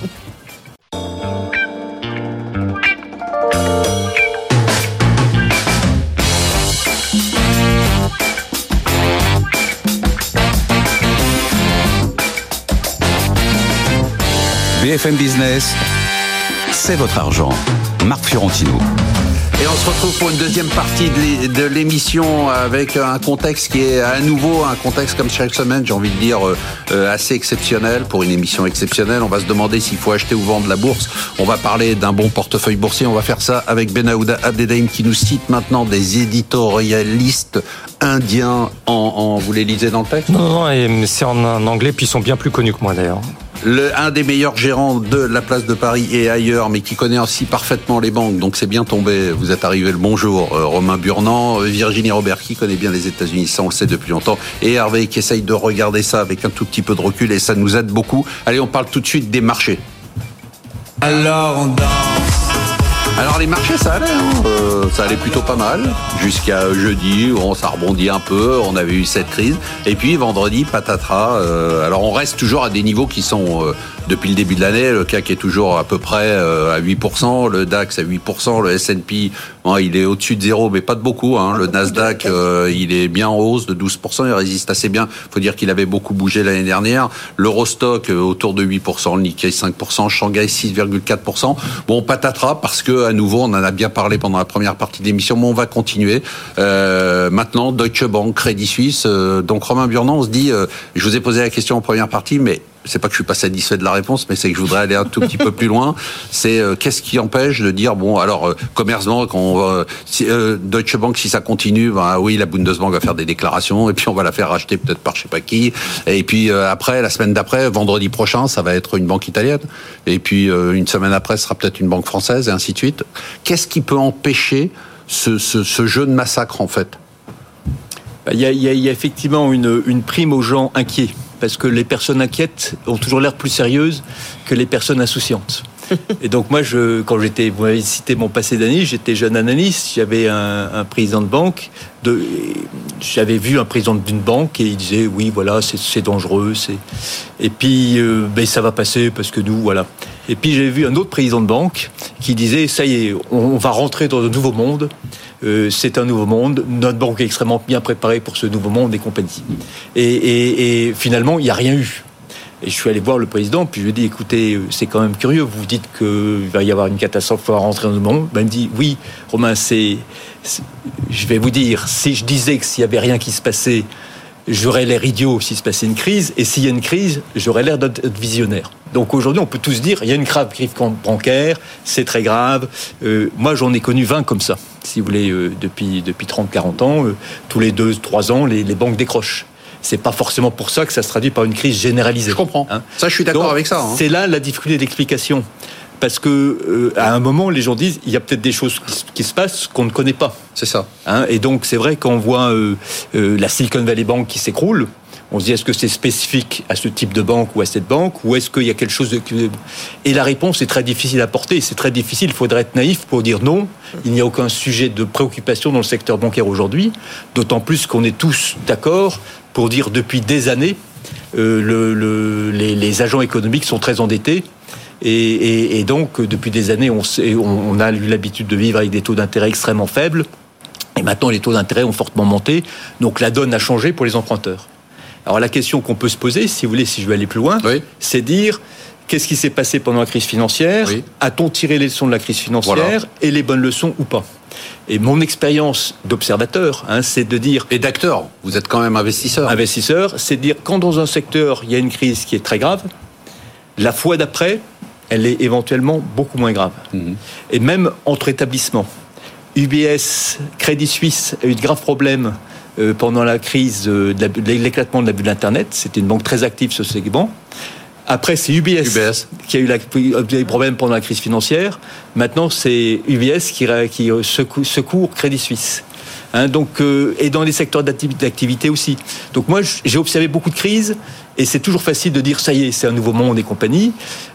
B F M Business, c'est votre argent. Marc Fiorentino. Et on se retrouve pour une deuxième partie de l'émission avec un contexte qui est à nouveau un contexte comme chaque semaine, j'ai envie de dire euh, assez exceptionnel. Pour une émission exceptionnelle, on va se demander s'il faut acheter ou vendre la bourse. On va parler d'un bon portefeuille boursier. On va faire ça avec Benahouda Abdelrahim qui nous cite maintenant des éditorialistes indiens. En, en vous les lisez dans le texte? Non, non, c'est en, en anglais, puis ils sont bien plus connus que moi d'ailleurs. Le, un des meilleurs gérants de la place de Paris et ailleurs, mais qui connaît aussi parfaitement les banques, donc c'est bien tombé. Vous êtes arrivé le bonjour, euh, Romain Burnand, euh, Virginie Robert qui connaît bien les États-Unis, ça on le sait depuis longtemps, et Hervé qui essaye de regarder ça avec un tout petit peu de recul et ça nous aide beaucoup. Allez, on parle tout de suite des marchés. Alors on danse. Alors les marchés, ça allait, hein. euh, ça allait plutôt pas mal jusqu'à jeudi où on, ça rebondit un peu, on avait eu cette crise, et puis vendredi, patatras. Euh, alors on reste toujours à des niveaux qui sont euh, depuis le début de l'année, le C A C est toujours à peu près euh, à huit pour cent, le DAX à huit pour cent, le S and P, hein, il est au-dessus de zéro, mais pas de beaucoup. Hein. Le Nasdaq, euh, il est bien en hausse de douze pour cent, il résiste assez bien. Faut dire qu'il avait beaucoup bougé l'année dernière. L'Eurostock euh, autour de huit pour cent, le Nikkei cinq pour cent, Shanghai six virgule quatre pour cent. Bon, patatras parce que à nouveau, on en a bien parlé pendant la première partie de l'émission, mais on va continuer. Euh, maintenant, Deutsche Bank, Crédit Suisse. Euh, donc Romain Burnand, on se dit, euh, je vous ai posé la question en première partie, mais c'est pas que je suis pas satisfait de la réponse, mais c'est que je voudrais aller un tout petit peu plus loin. C'est euh, qu'est-ce qui empêche de dire bon alors euh, Commerzbank, on va, si, euh, Deutsche Bank, si ça continue, ben oui, la Bundesbank va faire des déclarations et puis on va la faire racheter peut-être par je sais pas qui. Et puis euh, après, la semaine d'après, vendredi prochain, ça va être une banque italienne. Et puis euh, une semaine après, ce sera peut-être une banque française et ainsi de suite. Qu'est-ce qui peut empêcher ce, ce, ce jeu de massacre en fait? Il y a, il y a, il y a effectivement une, une prime aux gens inquiets. Parce que les personnes inquiètes ont toujours l'air plus sérieuses que les personnes insouciantes. Et donc moi, je, quand j'étais, vous m'avez cité mon passé d'analyste, j'étais jeune analyste, j'avais un, un président de banque, de, j'avais vu un président d'une banque et il disait oui, voilà, c'est, c'est dangereux, c'est, et puis euh, ben, ça va passer parce que nous, voilà. Et puis j'ai vu un autre président de banque qui disait ça y est, on, on va rentrer dans un nouveau monde. Euh, c'est un nouveau monde. Notre banque est extrêmement bien préparée pour ce nouveau monde et compagnie. Et, et, et finalement, il n'y a rien eu. Et je suis allé voir le président, puis je lui ai dit, écoutez, c'est quand même curieux, vous dites qu'il va y avoir une catastrophe, il va rentrer dans le monde. Ben, il me dit, oui, Romain, c'est, c'est... je vais vous dire, si je disais que s'il n'y avait rien qui se passait, j'aurais l'air idiot s'il se passait une crise, et s'il y a une crise, j'aurais l'air d'être visionnaire. Donc aujourd'hui, on peut tous dire, il y a une grave crise bancaire, c'est très grave. Euh, moi, j'en ai connu vingt comme ça, si vous voulez, euh, depuis, depuis trente à quarante ans. Euh, tous les deux trois ans, les, les banques décrochent. C'est pas forcément pour ça que ça se traduit par une crise généralisée. Je comprends. Hein. Ça, je suis d'accord. Donc, avec ça. Hein. C'est là la difficulté d'explication. Parce que euh, à un moment, les gens disent, il y a peut-être des choses qui, qui se passent qu'on ne connaît pas. C'est ça. Hein, et donc, c'est vrai qu'on voit euh, euh, la Silicon Valley Bank qui s'écroule. On se dit, est-ce que c'est spécifique à ce type de banque ou à cette banque, ou est-ce qu'il y a quelque chose de... Et la réponse est très difficile à porter. C'est très difficile, il faudrait être naïf pour dire non. Il n'y a aucun sujet de préoccupation dans le secteur bancaire aujourd'hui, d'autant plus qu'on est tous d'accord pour dire depuis des années, euh, le, le, les, les agents économiques sont très endettés. Et, et, et donc, depuis des années, on, sait, on, on a eu l'habitude de vivre avec des taux d'intérêt extrêmement faibles. Et maintenant, les taux d'intérêt ont fortement monté. Donc, la donne a changé pour les emprunteurs. Alors, la question qu'on peut se poser, si vous voulez, si je veux aller plus loin, oui. c'est dire, qu'est-ce qui s'est passé pendant la crise financière ? Oui. A-t-on tiré les leçons de la crise financière voilà. et les bonnes leçons ou pas ? Et mon expérience d'observateur, hein, c'est de dire... Et d'acteur, vous êtes quand même investisseur. Investisseur, c'est de dire, quand dans un secteur, il y a une crise qui est très grave, la fois d'après, elle est éventuellement beaucoup moins grave. Mmh. Et même entre établissements. U B S, Crédit Suisse a eu de graves problèmes euh, pendant la crise euh, de, la, de l'éclatement de la bulle d'Internet. C'était une banque très active sur ce segment. Après, c'est U B S, U B S. qui a eu, la, qui a eu des problèmes pendant la crise financière. Maintenant, c'est U B S qui, qui secoue, secourt Crédit Suisse. Hein, donc, euh, et dans les secteurs d'activité aussi. Donc moi, j'ai observé beaucoup de crises, et c'est toujours facile de dire ça y est, c'est un nouveau monde et compagnie.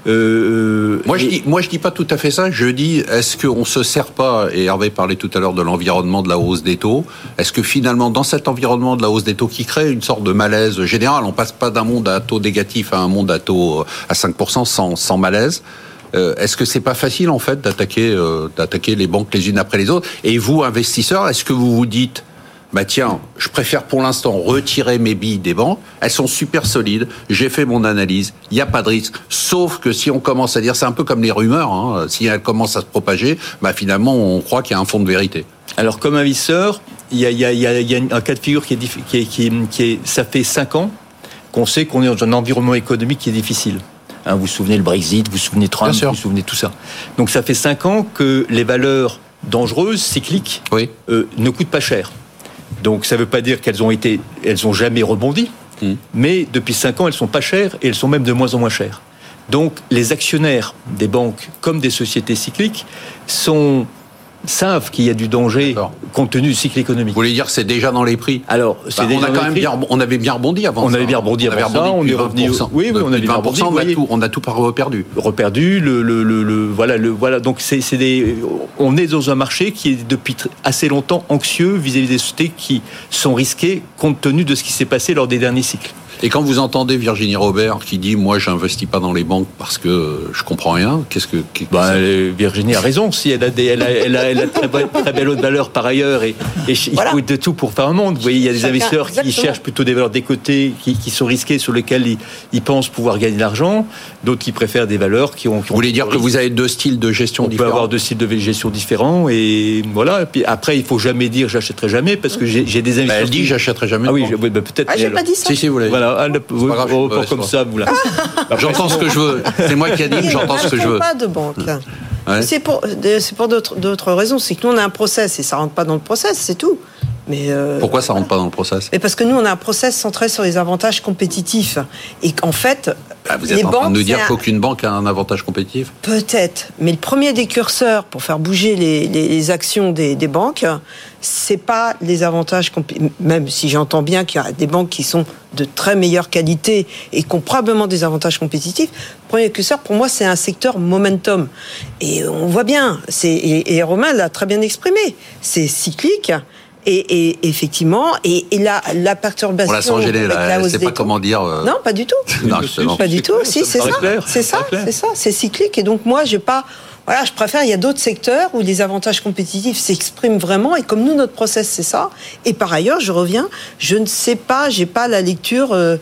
Euh, moi, et... je dis, moi, je dis pas tout à fait ça. Je dis, est-ce qu'on se sert pas, et Hervé parlait tout à l'heure de l'environnement de la hausse des taux, est-ce que finalement, dans cet environnement de la hausse des taux qui crée une sorte de malaise général, on passe pas d'un monde à taux négatif à un monde à taux à cinq pour cent sans, sans malaise. Euh, est-ce que c'est pas facile en fait d'attaquer, euh, d'attaquer les banques les unes après les autres ? Et vous, investisseurs, est-ce que vous vous dites, bah tiens, je préfère pour l'instant retirer mes billes des banques, elles sont super solides, j'ai fait mon analyse, il n'y a pas de risque, sauf que si on commence à dire, c'est un peu comme les rumeurs, hein, si elles commencent à se propager, bah finalement on croit qu'il y a un fond de vérité. Alors comme investisseur, il y a, il y a, il y a, il y a un cas de figure qui est, qui est, qui est, qui est, ça fait cinq ans qu'on sait qu'on est dans un environnement économique qui est difficile. Hein, vous vous souvenez le Brexit, vous vous souvenez Trump, vous vous souvenez tout ça. Donc ça fait cinq ans que les valeurs dangereuses, cycliques, oui. euh, ne coûtent pas cher. Donc ça ne veut pas dire qu'elles ont été, elles ont jamais rebondi, mmh. mais depuis cinq ans, elles sont pas chères et elles sont même de moins en moins chères. Donc les actionnaires des banques comme des sociétés cycliques sont savent qu'il y a du danger D'accord. compte tenu du cycle économique. Vous voulez dire que c'est déjà dans les prix ? Alors, c'est bah, déjà on a quand même bien, on avait bien rebondi avant. On ça. avait bien rebondi avant ça. On est revenu. Oui, oui, on avait bien rebondi. On a tout, on a tout reperdu. Reperdu. Le, le, le, le, voilà, le, voilà. Donc c'est, c'est des. On est dans un marché qui est depuis assez longtemps anxieux vis-à-vis des sociétés qui sont risquées compte tenu de ce qui s'est passé lors des derniers cycles. Et quand vous entendez Virginie Robert qui dit « Moi, j'investis pas dans les banques parce que je comprends rien », qu'est-ce que... Qu'est-ce bah, que Virginie a raison. Si elle a des, elle a, elle a, elle a très, très belle haute valeur par ailleurs et, et voilà. il faut de tout pour faire un monde. Vous voyez, il y a des Chacun, investisseurs exactement. qui cherchent plutôt des valeurs décotées, qui, qui sont risquées, sur lesquelles ils, ils pensent pouvoir gagner de l'argent. D'autres qui préfèrent des valeurs qui ont... Qui vous voulez dire que vous avez deux styles de gestion On différents ? On peut avoir deux styles de gestion différents et voilà. Et puis après, il faut jamais dire « j'achèterai jamais » parce que j'ai, j'ai des investisseurs... Bah, elle dit « j'achèterai jamais ». Ah oui, bah, peut-être. Ah, j'ai pas dit ça. Si, si, vous l'avez. Voilà. Oh, pas comme ça, vous là. J'entends ce que je veux. C'est moi qui anime, j'entends ce que je veux. Pas de banque. Ouais. C'est pour, c'est pour d'autres, d'autres raisons. C'est que nous, on a un process et ça rentre pas dans le process, c'est tout. Mais euh, pourquoi ça rentre pas dans le process ? Mais parce que nous, on a un process centré sur les avantages compétitifs. Et qu'en fait, bah, vous êtes les en banques, train de nous dire un... qu'aucune banque a un avantage compétitif ? Peut-être. Mais le premier des curseurs pour faire bouger les, les, les actions des, des banques, c'est pas les avantages compétitifs. Même si j'entends bien qu'il y a des banques qui sont de très meilleure qualité et qui ont probablement des avantages compétitifs. Le premier curseur, pour moi, c'est un secteur momentum. Et on voit bien, c'est, et, et Romain l'a très bien exprimé, c'est cyclique. Et, et effectivement, et, et la, la perturbation. On la sent gênée, là. Elle ne sait pas comment dire. Euh... Non, pas du tout. non, justement. Pas du tout. Si, c'est ça. Clair. C'est ça. C'est ça. C'est cyclique. Et donc, moi, j'ai pas. Voilà, je préfère. Il y a d'autres secteurs où les avantages compétitifs s'expriment vraiment. Et comme nous, notre process, c'est ça. Et par ailleurs, je reviens. Je ne sais pas. J'ai pas la lecture. Euh,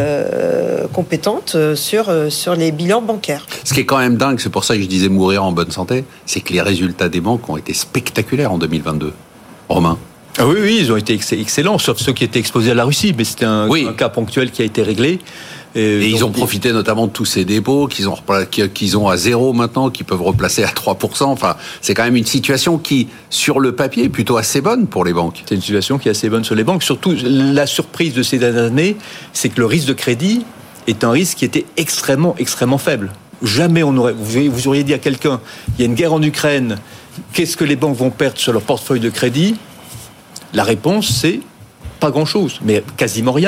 Euh, compétente sur, sur les bilans bancaires. Ce qui est quand même dingue, c'est pour ça que je disais mourir en bonne santé, c'est que les résultats des banques ont été spectaculaires en deux mille vingt-deux. Romain ? Ah oui, oui, ils ont été excellents, sauf ceux qui étaient exposés à la Russie, mais c'était un, oui. un cas ponctuel qui a été réglé. Et, et ils ont profité notamment de tous ces dépôts qu'ils ont, qu'ils ont à zéro maintenant, qu'ils peuvent replacer à trois pour cent. Enfin, c'est quand même une situation qui, sur le papier, est plutôt assez bonne pour les banques. C'est une situation qui est assez bonne sur les banques. Surtout, la surprise de ces dernières années, c'est que le risque de crédit est un risque qui était extrêmement, extrêmement faible. Jamais on aurait... Vous, vous auriez dit à quelqu'un, il y a une guerre en Ukraine, qu'est-ce que les banques vont perdre sur leur portefeuille de crédit ? La réponse, c'est pas grand-chose, mais quasiment rien.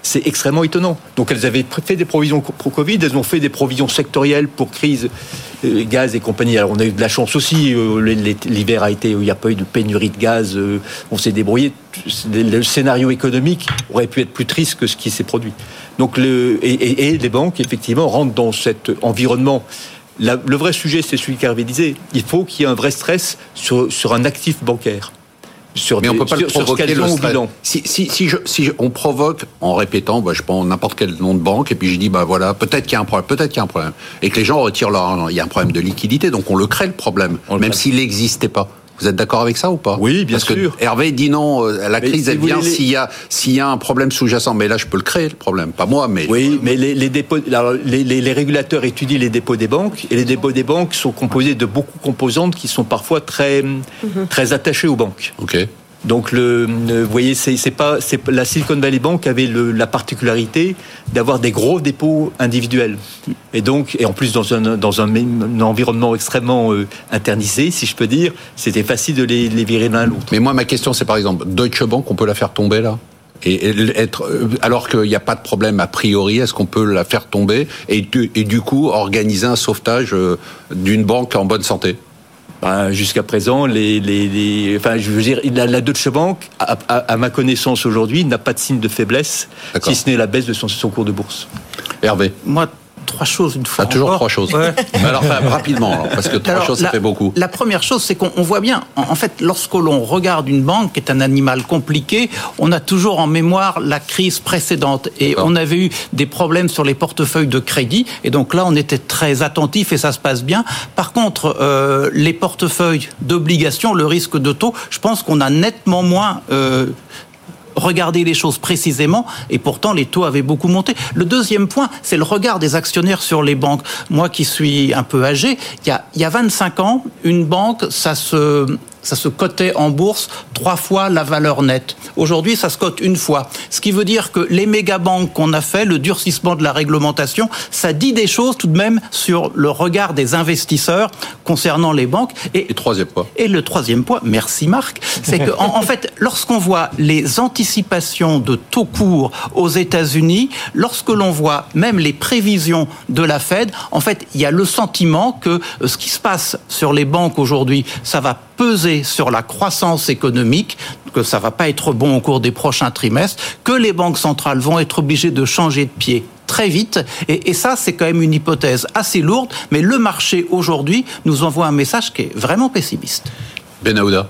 C'est extrêmement étonnant. Donc elles avaient fait des provisions pour Covid, elles ont fait des provisions sectorielles pour crise, euh, gaz et compagnie. Alors on a eu de la chance aussi, euh, l'hiver a été, il n'y a pas eu de pénurie de gaz, euh, on s'est débrouillé. Le scénario économique aurait pu être plus triste que ce qui s'est produit. Donc le, et, et, et les banques, effectivement, rentrent dans cet environnement. La, le vrai sujet, c'est celui qu'Hervé disait. Il faut qu'il y ait un vrai stress sur, sur un actif bancaire. Sur mais des, on peut pas sur, le provoquer sur le ce stress. Si, si, si, je, si je, on provoque en répétant, bah, je prends n'importe quel nom de banque et puis je dis bah voilà, peut-être qu'il y a un problème, peut-être qu'il y a un problème, et que les gens retirent leur argent. Il y a un problème de liquidité, donc on le crée le problème, on même le s'il n'existait pas. Vous êtes d'accord avec ça ou pas ? Oui, bien Parce sûr. Que Hervé dit non, la crise mais elle si vient les... s'il y a s'il y a un problème sous-jacent. Mais là, je peux le créer le problème, pas moi, mais oui, mais les, les dépôts, alors, les, les, les régulateurs étudient les dépôts des banques et les dépôts des banques sont composés de beaucoup de composantes qui sont parfois très mm-hmm. très attachées aux banques. Ok. Donc, le, vous voyez, c'est, c'est pas, c'est, la Silicon Valley Bank avait le, la particularité d'avoir des gros dépôts individuels. Et donc, et en plus dans un, dans un, un environnement extrêmement euh, internisé, si je peux dire, c'était facile de les, les virer l'un à l'autre. Mais moi, ma question, c'est par exemple, Deutsche Bank, on peut la faire tomber là ? Et, et être, alors qu'il n'y a pas de problème a priori, est-ce qu'on peut la faire tomber et, et du coup organiser un sauvetage d'une banque en bonne santé ? Ben, jusqu'à présent, les, les, les, enfin, je veux dire, la, la Deutsche Bank, à, à, à ma connaissance aujourd'hui, n'a pas de signe de faiblesse, D'accord. si ce n'est la baisse de son, son cours de bourse. Hervé. Moi, trois choses une fois. Ah, toujours encore. trois choses. Ouais. Alors, enfin, rapidement, alors, parce que trois alors, choses, ça la, fait beaucoup. La première chose, c'est qu'on on voit bien, en, en fait, lorsque l'on regarde une banque, qui est un animal compliqué, on a toujours en mémoire la crise précédente. Et D'accord. on avait eu des problèmes sur les portefeuilles de crédit. Et donc là, on était très attentifs et ça se passe bien. Par contre, euh, les portefeuilles d'obligations, le risque de taux, je pense qu'on a nettement moins... Euh, regarder les choses précisément, et pourtant les taux avaient beaucoup monté. Le deuxième point, c'est le regard des actionnaires sur les banques. Moi qui suis un peu âgé, il y a, il y a vingt-cinq ans, une banque, ça se... ça se cotait en bourse trois fois la valeur nette. Aujourd'hui, ça se cote une fois. Ce qui veut dire que les méga-banques qu'on a fait, le durcissement de la réglementation, ça dit des choses tout de même sur le regard des investisseurs concernant les banques. Et, et troisième point. Et le troisième point, merci Marc, c'est que en, en fait, lorsqu'on voit les anticipations de taux courts aux États-Unis, lorsque l'on voit même les prévisions de la Fed, en fait, il y a le sentiment que ce qui se passe sur les banques aujourd'hui, ça va peser sur la croissance économique, que ça va pas être bon au cours des prochains trimestres, que les banques centrales vont être obligées de changer de pied très vite, et, et ça c'est quand même une hypothèse assez lourde, mais le marché aujourd'hui nous envoie un message qui est vraiment pessimiste. Benahouda.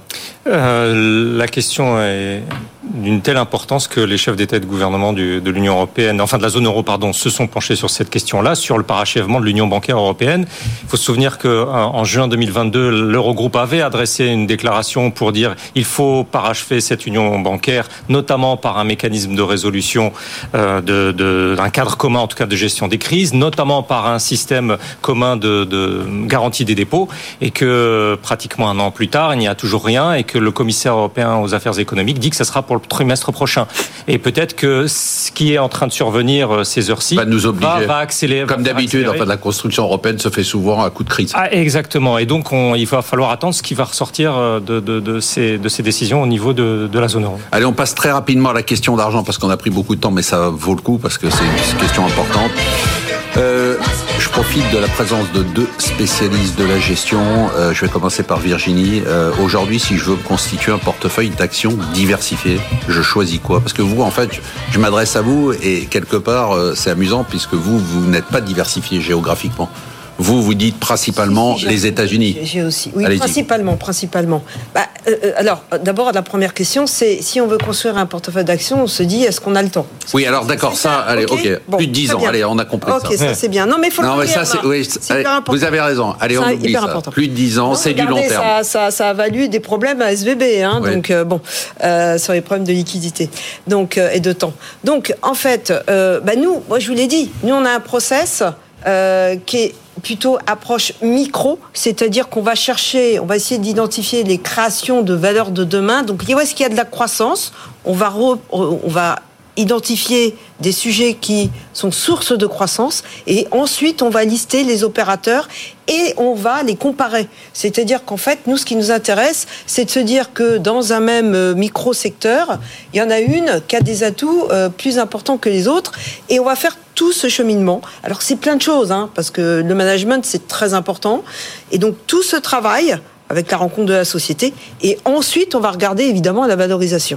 Euh, la question est d'une telle importance que les chefs d'État et de gouvernement du, de l'Union européenne, enfin de la zone euro, pardon, se sont penchés sur cette question-là, sur le parachèvement de l'Union bancaire européenne. Il faut se souvenir que en juin deux mille vingt-deux, l'Eurogroupe avait adressé une déclaration pour dire il faut parachever cette union bancaire, notamment par un mécanisme de résolution, euh, de, de, d'un cadre commun, en tout cas de gestion des crises, notamment par un système commun de, de garantie des dépôts, et que pratiquement un an plus tard, il n'y a toujours rien, et que le commissaire européen aux affaires économiques dit que ça sera pour le trimestre prochain. Et peut-être que ce qui est en train de survenir ces heures-ci va nous obliger. Va, va accélérer. Comme va d'habitude, accélérer. en fait, la construction européenne se fait souvent à coup de crise. Ah, exactement. Et donc, on, il va falloir attendre ce qui va ressortir de, de, de, ces, de ces décisions au niveau de, de la zone euro. Allez, on passe très rapidement à la question d'argent parce qu'on a pris beaucoup de temps, mais ça vaut le coup parce que c'est une question importante. Euh, je profite de la présence de deux spécialistes de la gestion. Euh, je vais commencer par Virginie. Euh, aujourd'hui, si je veux constituer un portefeuille d'actions diversifié, je choisis quoi ? Parce que vous, en fait, je, je m'adresse à vous et quelque part, euh, c'est amusant puisque vous, vous n'êtes pas diversifié géographiquement. Vous, vous dites principalement si, si, les États-Unis. J'ai, j'ai aussi. Oui, Allez-y. principalement, principalement. Bah, euh, alors, d'abord, la première question, c'est si on veut construire un portefeuille d'actions, on se dit, est-ce qu'on a le temps ? Oui, alors d'accord, ça, ça, allez, ok. okay. Bon, plus de dix ans, allez, on a compris okay, ça. Ok, ça, c'est bien. Non, mais il faut non, le mais ça, c'est, oui, c'est allez, vous avez raison. Allez, on oublie ça. Important. Plus de dix ans, non, c'est regardez, du long terme. Ça, ça, ça a valu des problèmes à S V B, hein, oui. donc euh, bon, euh, sur les problèmes de liquidité, donc euh, et de temps. Donc, en fait, euh, bah, nous, moi, je vous l'ai dit, nous, on a un process euh, qui est plutôt approche micro, c'est-à-dire qu'on va chercher, on va essayer d'identifier les créations de valeur de demain. Donc, où est-ce qu'il y a de la croissance ? On va, re, on va identifier des sujets qui sont sources de croissance et ensuite on va lister les opérateurs et on va les comparer. C'est-à-dire qu'en fait, nous, ce qui nous intéresse, c'est de se dire que dans un même micro-secteur, il y en a une qui a des atouts euh, plus importants que les autres et on va faire tout ce cheminement. Alors c'est plein de choses, hein, parce que le management, c'est très important. Et donc tout ce travail avec la rencontre de la société et ensuite, on va regarder évidemment la valorisation.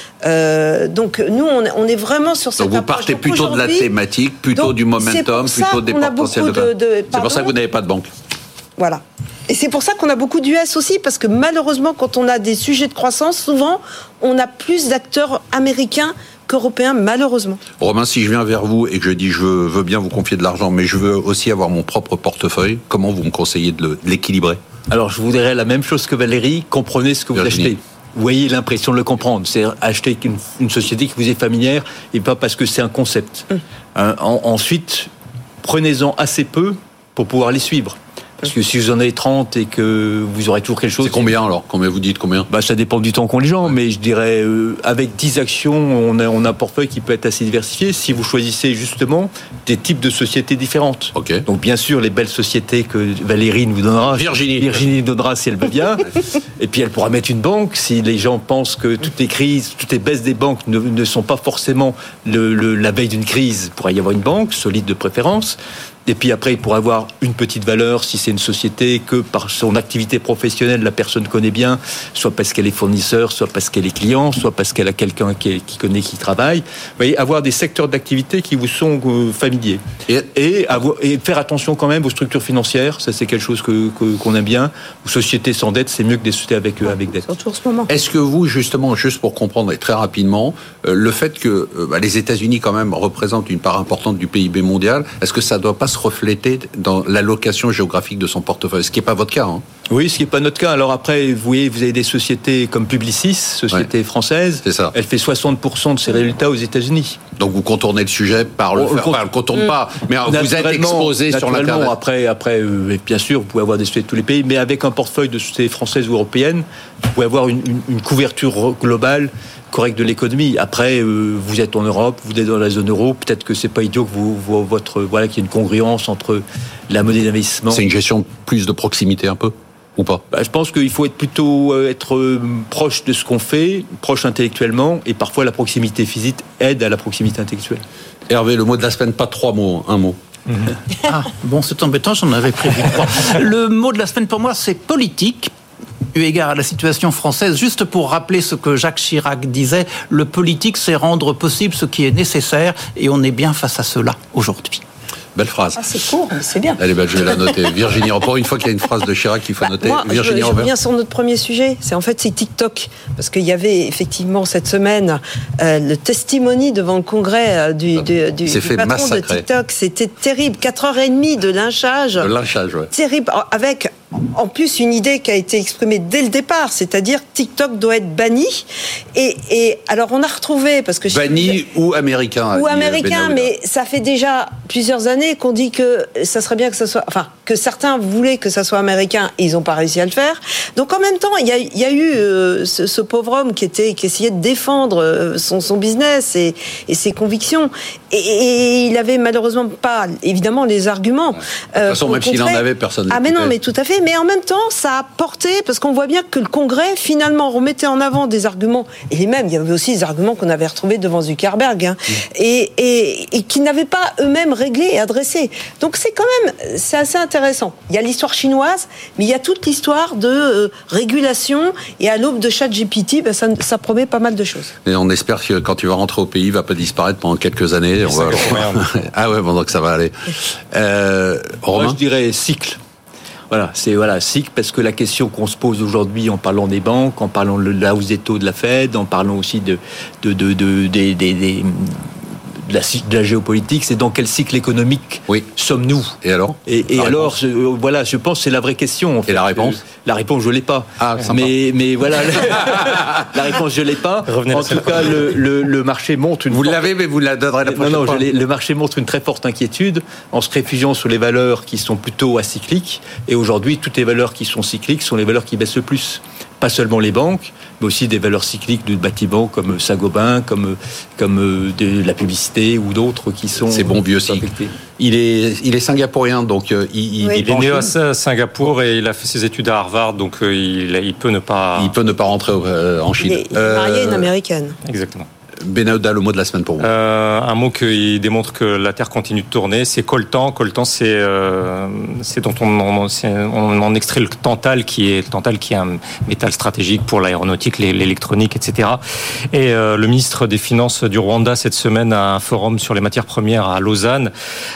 Euh, donc nous on, on est vraiment sur cette donc vous approche. partez donc plutôt de la thématique, plutôt du momentum, plutôt des potentiels de, de, de c'est pour ça que vous n'avez pas de banque. Voilà. Et c'est pour ça qu'on a beaucoup d'U S aussi, parce que malheureusement quand on a des sujets de croissance, souvent on a plus d'acteurs américains qu'européens, malheureusement. Romain, si je viens vers vous et que je dis je veux bien vous confier de l'argent, mais je veux aussi avoir mon propre portefeuille, comment vous me conseillez de, le, de l'équilibrer? Alors je vous dirais la même chose que Valérie, comprenez ce que vous Virginie. achetez. Vous voyez l'impression de le comprendre. C'est acheter une, une société qui vous est familière et pas parce que c'est un concept. Mmh. Hein, en, ensuite, prenez-en assez peu pour pouvoir les suivre. Parce que si vous en avez trente et que vous aurez toujours quelque chose... C'est combien alors? Combien vous dites combien? Bah, ça dépend du temps qu'ont les gens, ouais. Mais je dirais, euh, avec dix actions, on a, on a un portefeuille qui peut être assez diversifié si vous choisissez justement des types de sociétés différentes. Okay. Donc bien sûr, les belles sociétés que Valérie nous donnera, Virginie, Virginie nous donnera si elle veut bien, et puis elle pourra mettre une banque si les gens pensent que toutes les crises, toutes les baisses des banques ne, ne sont pas forcément le, le, la veille d'une crise. Il pourrait y avoir une banque, solide de préférence. Et puis après, il pourrait avoir une petite valeur si c'est une société que par son activité professionnelle, la personne connaît bien, soit parce qu'elle est fournisseur, soit parce qu'elle est client, soit parce qu'elle a quelqu'un qui, est, qui connaît, qui travaille. Vous voyez, avoir des secteurs d'activité qui vous sont euh, familiers. Et, et, avoir, et faire attention quand même aux structures financières, ça c'est quelque chose que, que, qu'on aime bien. Aux sociétés sans dette, c'est mieux que des sociétés avec, euh, avec dette. Surtout en ce moment. Est-ce que vous, justement, juste pour comprendre et très rapidement, euh, le fait que euh, bah, les États-Unis quand même représentent une part importante du P I B mondial, est-ce que ça ne doit pas se refléter dans l'allocation géographique de son portefeuille, ce qui n'est pas votre cas, hein? Oui, ce qui n'est pas notre cas. Alors après, vous voyez, vous avez des sociétés comme Publicis, société ouais. française. C'est ça. Elle fait soixante pour cent de ses résultats aux États-Unis. Donc vous contournez le sujet par le. On, faire, on, enfin, le contourne mmh. pas, mais vous êtes exposé sur l'internet. Après, après, euh, bien sûr, vous pouvez avoir des sociétés de tous les pays, mais avec un portefeuille de sociétés françaises ou européennes, vous pouvez avoir une, une, une couverture globale correcte de l'économie. Après, euh, vous êtes en Europe, vous êtes dans la zone euro. Peut-être que c'est pas idiot que vous, vous votre voilà qu'il y ait une congruence entre la monnaie d'investissement. C'est une gestion plus de proximité un peu. Ou pas? Bah, je pense qu'il faut être plutôt euh, être euh, proche de ce qu'on fait, proche intellectuellement, et parfois la proximité physique aide à la proximité intellectuelle. Hervé, le mot de la semaine, pas trois mots, un mot. Ah, bon, c'est embêtant, j'en avais prévu trois. Le mot de la semaine pour moi, c'est politique. Eu égard à la situation française, juste pour rappeler ce que Jacques Chirac disait, le politique, c'est rendre possible ce qui est nécessaire, et on est bien face à cela aujourd'hui. Belle phrase. Ah, c'est court, mais c'est bien. Allez, bah, je vais la noter. Virginie, pour une fois qu'il y a une phrase de Chirac qu'il faut noter. Moi, Virginie, je, je reviens sur notre premier sujet. C'est en fait c'est TikTok, parce qu'il y avait effectivement cette semaine euh, le testimony devant le congrès euh, du, du, du, du patron massacrer. de TikTok. C'était terrible. Quatre heures et demie de lynchage. De lynchage, ouais. Terrible. Avec en plus une idée qui a été exprimée dès le départ, c'est-à-dire TikTok doit être banni. Et, et alors on a retrouvé parce que banni ou américain. Ou américain, mais ça fait déjà plusieurs années qu'on dit que ça serait bien que ça soit, enfin que certains voulaient que ça soit américain et ils n'ont pas réussi à le faire. Donc en même temps, il y a, il y a eu euh, ce, ce pauvre homme qui était, qui essayait de défendre son, son business et, et ses convictions, et, et il avait malheureusement pas, évidemment, les arguments. Ouais. De toute façon, euh, même s'il en avait, personne. Ah mais non, mais tout à fait. Mais en même temps, ça a porté, parce qu'on voit bien que le Congrès finalement remettait en avant des arguments, et les mêmes, il y avait aussi des arguments qu'on avait retrouvés devant Zuckerberg, hein, mmh. et, et, et qui n'avaient pas eux-mêmes réglé et adressé. Donc c'est quand même, c'est assez intéressant. Il y a l'histoire chinoise, mais il y a toute l'histoire de euh, régulation, et à l'aube de ChatGPT, ben, ça, ça promet pas mal de choses. Et on espère que quand tu vas rentrer au pays, il va pas disparaître pendant quelques années. On va... ah ouais, bon, donc ça va aller. Euh, Romain, Moi, je dirais cycle. Voilà, c'est voilà, cycle, parce que la question qu'on se pose aujourd'hui en parlant des banques, en parlant de la hausse des taux de la Fed, en parlant aussi de, de, de, de, de, de, de, de De la, de la géopolitique, c'est dans quel cycle économique oui. sommes-nous? Et alors Et, et alors, je, voilà, je pense que c'est la vraie question. En fait. Et la réponse euh, La réponse, je l'ai pas. Ah, mais, mais voilà, la réponse, je l'ai pas. Revenez en tout cas, le, le, le marché montre une. Vous forte... l'avez, mais vous la donnerez la prochaine non, non, fois. Je le marché montre une très forte inquiétude en se réfugiant sur les valeurs qui sont plutôt acycliques. Et aujourd'hui, toutes les valeurs qui sont cycliques sont les valeurs qui baissent le plus. pas seulement les banques, mais aussi des valeurs cycliques de bâtiments comme Saint-Gobain, comme, comme de la publicité ou d'autres qui sont... C'est bon vieux cycle. Il est, il est singapourien, donc il, il, oui. il, il est né à Singapour et il a fait ses études à Harvard, donc il, il peut ne pas... Il peut ne pas rentrer en Chine. Il est, il est marié à une Américaine. Exactement. Benahouda, le mot de la semaine pour vous. Euh, un mot qui démontre que la Terre continue de tourner, c'est coltan. Coltan, c'est, euh, c'est dont on, on, c'est, on en extrait le tantal, qui est le tantal, qui est un métal stratégique pour l'aéronautique, l'électronique, et cetera. Et euh, le ministre des Finances du Rwanda cette semaine à un forum sur les matières premières à Lausanne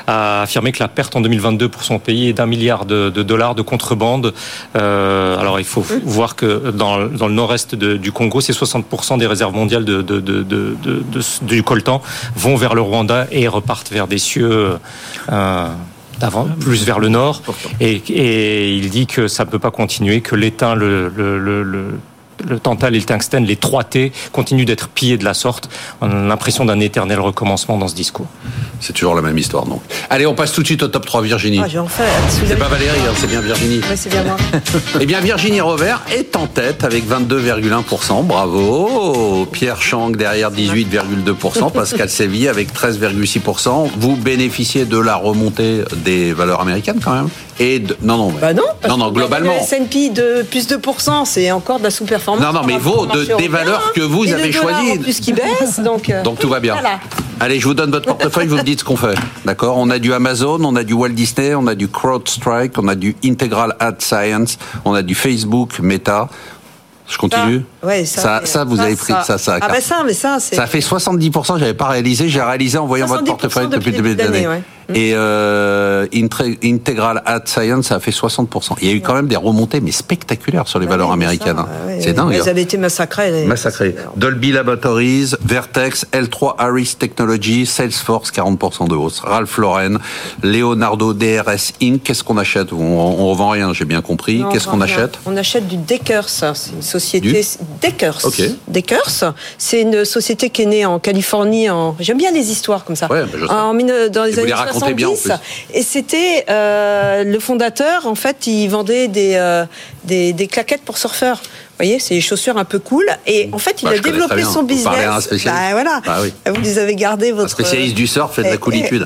a affirmé que la perte en deux mille vingt-deux pour son pays est d'un milliard de, de dollars de contrebande. Euh, alors il faut mmh. voir que dans, dans le nord-est de, du Congo, c'est soixante pour cent des réserves mondiales de, de, de, de De, de, du coltan vont vers le Rwanda et repartent vers des cieux euh, d'avant, plus vers le nord. Et, et il dit que ça ne peut pas continuer, que l'étain, le, le, le, le le tantal et le tungstène, les trois T, continuent d'être pillés de la sorte. On a l'impression d'un éternel recommencement dans ce discours. C'est toujours la même histoire, donc. Allez, on passe tout de suite au top trois, Virginie. Ah, j'ai en fait. C'est pas Valérie, hein, c'est bien Virginie. Oui, c'est bien moi. Eh bien, Virginie Rovert est en tête avec vingt-deux virgule un pour cent. Bravo. Pierre Chang derrière dix-huit virgule deux pour cent. Pascal Séville avec treize virgule six pour cent. Vous bénéficiez de la remontée des valeurs américaines, quand même. Et de... Non, non. Bah non. Non, non, globalement. Le S and P de plus deux pour cent, c'est encore de la sous-performance. Non, non, mais vos, de, des valeurs que vous et avez choisies. En plus qui baissent, donc. Donc tout va bien. Voilà. Allez, je vous donne votre portefeuille, vous me dites ce qu'on fait. D'accord ? On a du Amazon, on a du Walt Disney, on a du CrowdStrike, on a du Integral Ad Science, on a du Facebook, Meta. Je continue. Ah, ouais, ça, ça, ça, vous ça, avez pris ça. ça, ça. Ah ben ça, mais ça, c'est. Ça fait soixante-dix pour cent. J'avais pas réalisé. J'ai réalisé en voyant votre portefeuille depuis le début de l'année. Ouais. Et euh, Integral Ad Science, ça a fait soixante pour cent. Il y a eu quand même des remontées, mais spectaculaires sur les ouais, valeurs ouais, américaines. Ça, ouais, c'est ouais, dingue. Elles avaient été massacrées. Les... Massacrées. Dolby Laboratories, Vertex, L trois Harris Technology, Salesforce, quarante pour cent de hausse. Ralph Lauren, Leonardo D R S Incorporated. Qu'est-ce qu'on achète ? On, on revend rien, j'ai bien compris. Non, Qu'est-ce qu'on rien. achète ? On achète du Deckers. C'est une société. Du... Deckers. Okay. Deckers. C'est une société qui est née en Californie. En... J'aime bien les histoires comme ça. Ouais, je sais. En, dans les Et années vous les racontez bien en plus. Et c'était euh, le fondateur, en fait, il vendait des, euh, des, des claquettes pour surfeurs. Vous voyez, c'est des chaussures un peu cool. Et en fait, il bah, a développé son business. Vous parlez à un spécialiste. Bah, voilà. Ah, oui. Vous les avez gardés, votre... Un spécialiste du surf et de la coolitude.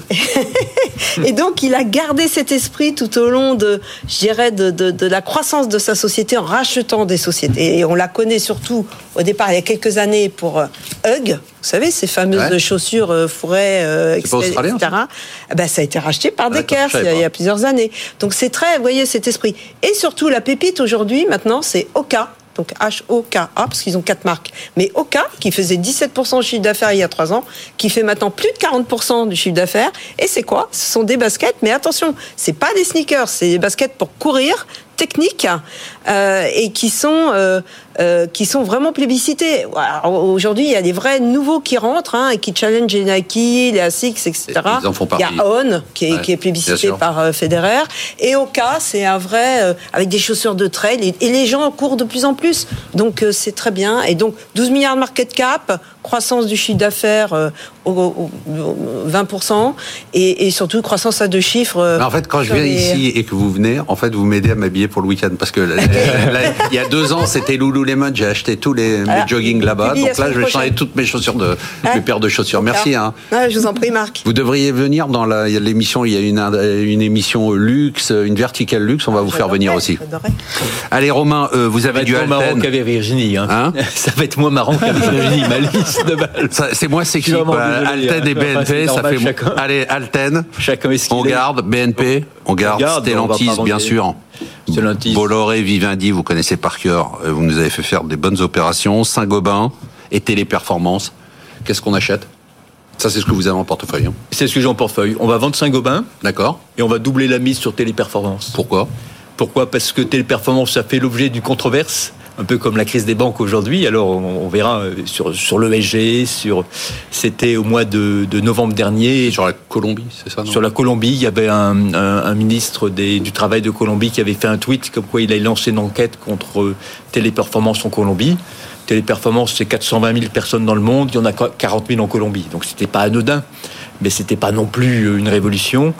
Et donc, il a gardé cet esprit tout au long de, je dirais, de, de, de la croissance de sa société en rachetant des sociétés. Et on la connaît surtout, au départ, il y a quelques années, pour euh, Hugg. Vous savez, ces fameuses ouais. chaussures euh, fourrées, euh, et cetera. et cetera. Ben, ça a été racheté par Deckers il y, a, il y a plusieurs années. Donc, c'est très, vous voyez, cet esprit. Et surtout, la pépite aujourd'hui, maintenant, c'est Oka. Donc H O K A, parce qu'ils ont quatre marques. Mais Oka, qui faisait dix-sept pour cent du chiffre d'affaires il y a trois ans, qui fait maintenant plus de quarante pour cent du chiffre d'affaires. Et c'est quoi ? Ce sont des baskets, mais attention, c'est pas des sneakers, c'est des baskets pour courir, techniques, euh, et qui sont euh, euh, qui sont vraiment plébiscités. Alors, aujourd'hui, il y a des vrais nouveaux qui rentrent, hein, et qui challengent les Nike, les Asics, et cetera. Ils en font partie. Il y a On, qui est, ouais, qui est plébiscité par euh, Federer. Et Oka, c'est un vrai, euh, avec des chaussures de trail, et, et les gens courent de plus en plus. Donc, euh, c'est très bien. Et donc, douze milliards de market cap, croissance du chiffre d'affaires euh, au, au, au vingt pour cent, et, et surtout croissance à deux chiffres. Euh, en fait, quand je viens les... ici et que vous venez, en fait, vous m'aidez à m'habiller pour le week-end, parce que là, là, il y a deux ans, c'était Lululemon, j'ai acheté tous les mes Alors, jogging là-bas, donc là, je vais changer toutes mes chaussures de hein mes paires de chaussures. Merci. Hein. Ah, je vous en prie, Marc. Vous devriez venir dans la, il y a l'émission, il y a une une émission luxe, une verticale luxe, on va vous faire venir aussi. J'adorais. Allez, Romain, euh, vous avez du Alten. Ça va être moins marrant qu'avec Virginie. Hein. Hein ça va être moins marrant qu'avec Virginie, ma liste de balles. C'est moins sexy, quoi. Alten et B N P, enfin, ça fait. Chacun, allez, Alten. Chacun est on garde B N P, on garde, garde Stellantis, bien sûr. Stellantis. Bolloré, Vivendi, vous connaissez par cœur. Vous nous avez fait faire des bonnes opérations. Saint-Gobain et Téléperformance. Qu'est-ce qu'on achète ? Ça, c'est ce que vous avez en portefeuille. Hein. C'est ce que j'ai en portefeuille. On va vendre Saint-Gobain. D'accord. Et on va doubler la mise sur Téléperformance. Pourquoi ? Pourquoi ? Parce que Téléperformance, ça fait l'objet d'une controverse. Un peu comme la crise des banques aujourd'hui. Alors, on, on verra sur, sur l'E S G, sur, c'était au mois de, de novembre dernier. Sur la Colombie, c'est ça, non ? Sur la Colombie, il y avait un, un, un ministre des, du travail de Colombie qui avait fait un tweet comme quoi il a lancé une enquête contre Téléperformance en Colombie. Téléperformance, c'est quatre cent vingt mille personnes dans le monde, il y en a quarante mille en Colombie. Donc, c'était pas anodin, mais c'était pas non plus une révolution.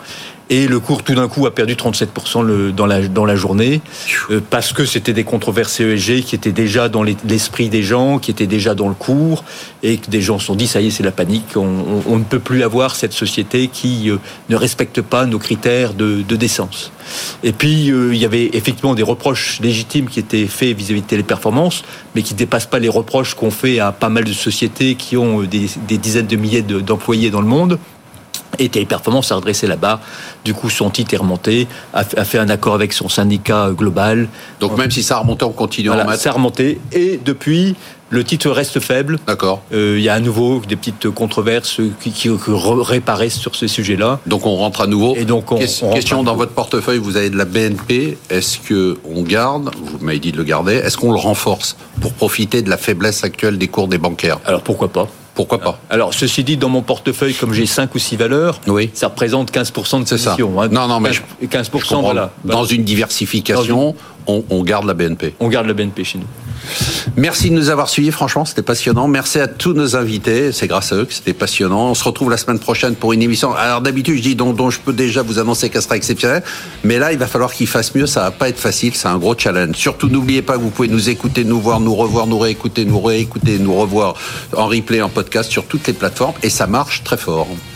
Et le cours, tout d'un coup, a perdu trente-sept pour cent le, dans, la, dans la journée, euh, parce que c'était des controverses E S G qui étaient déjà dans les, l'esprit des gens, qui étaient déjà dans le cours, et que des gens se sont dit, ça y est, c'est la panique, on, on, on ne peut plus avoir cette société qui euh, ne respecte pas nos critères de, de décence. Et puis, euh, il y avait effectivement des reproches légitimes qui étaient faits vis-à-vis de Téléperformance, mais qui ne dépassent pas les reproches qu'on fait à pas mal de sociétés qui ont des, des dizaines de milliers de, d'employés dans le monde. Et Téléperformance a redressé la barre. Du coup, son titre est remonté, a, a fait un accord avec son syndicat global. Donc même si ça a remonté, on continue voilà, à en mettre. Ça a remonté. Et depuis, le titre reste faible. D'accord. Euh, il y a à nouveau des petites controverses qui, qui, qui réapparaissent sur ces sujets-là. Donc on rentre à nouveau. Et donc on, question, on question dans votre portefeuille, vous avez de la B N P. Est-ce que on garde, vous m'avez dit de le garder, est-ce qu'on le renforce pour profiter de la faiblesse actuelle des cours des bancaires? Alors pourquoi pas? Pourquoi pas? Alors, ceci dit, dans mon portefeuille, comme j'ai cinq ou six valeurs, oui. ça représente quinze pour cent de position. Hein. Non, non, mais quinze pour cent, voilà. Dans une diversification, dans une... On, on garde la B N P. On garde la B N P chez nous. Merci de nous avoir suivis, franchement, c'était passionnant. Merci à tous nos invités, c'est grâce à eux que c'était passionnant. On se retrouve la semaine prochaine pour une émission. Alors d'habitude, je dis dont, dont je peux déjà vous annoncer qu'elle sera exceptionnelle, mais là, il va falloir qu'il fasse mieux, ça va pas être facile, c'est un gros challenge. Surtout, n'oubliez pas que vous pouvez nous écouter, nous voir, nous revoir, nous réécouter, nous réécouter, nous revoir en replay, en podcast sur toutes les plateformes, et ça marche très fort.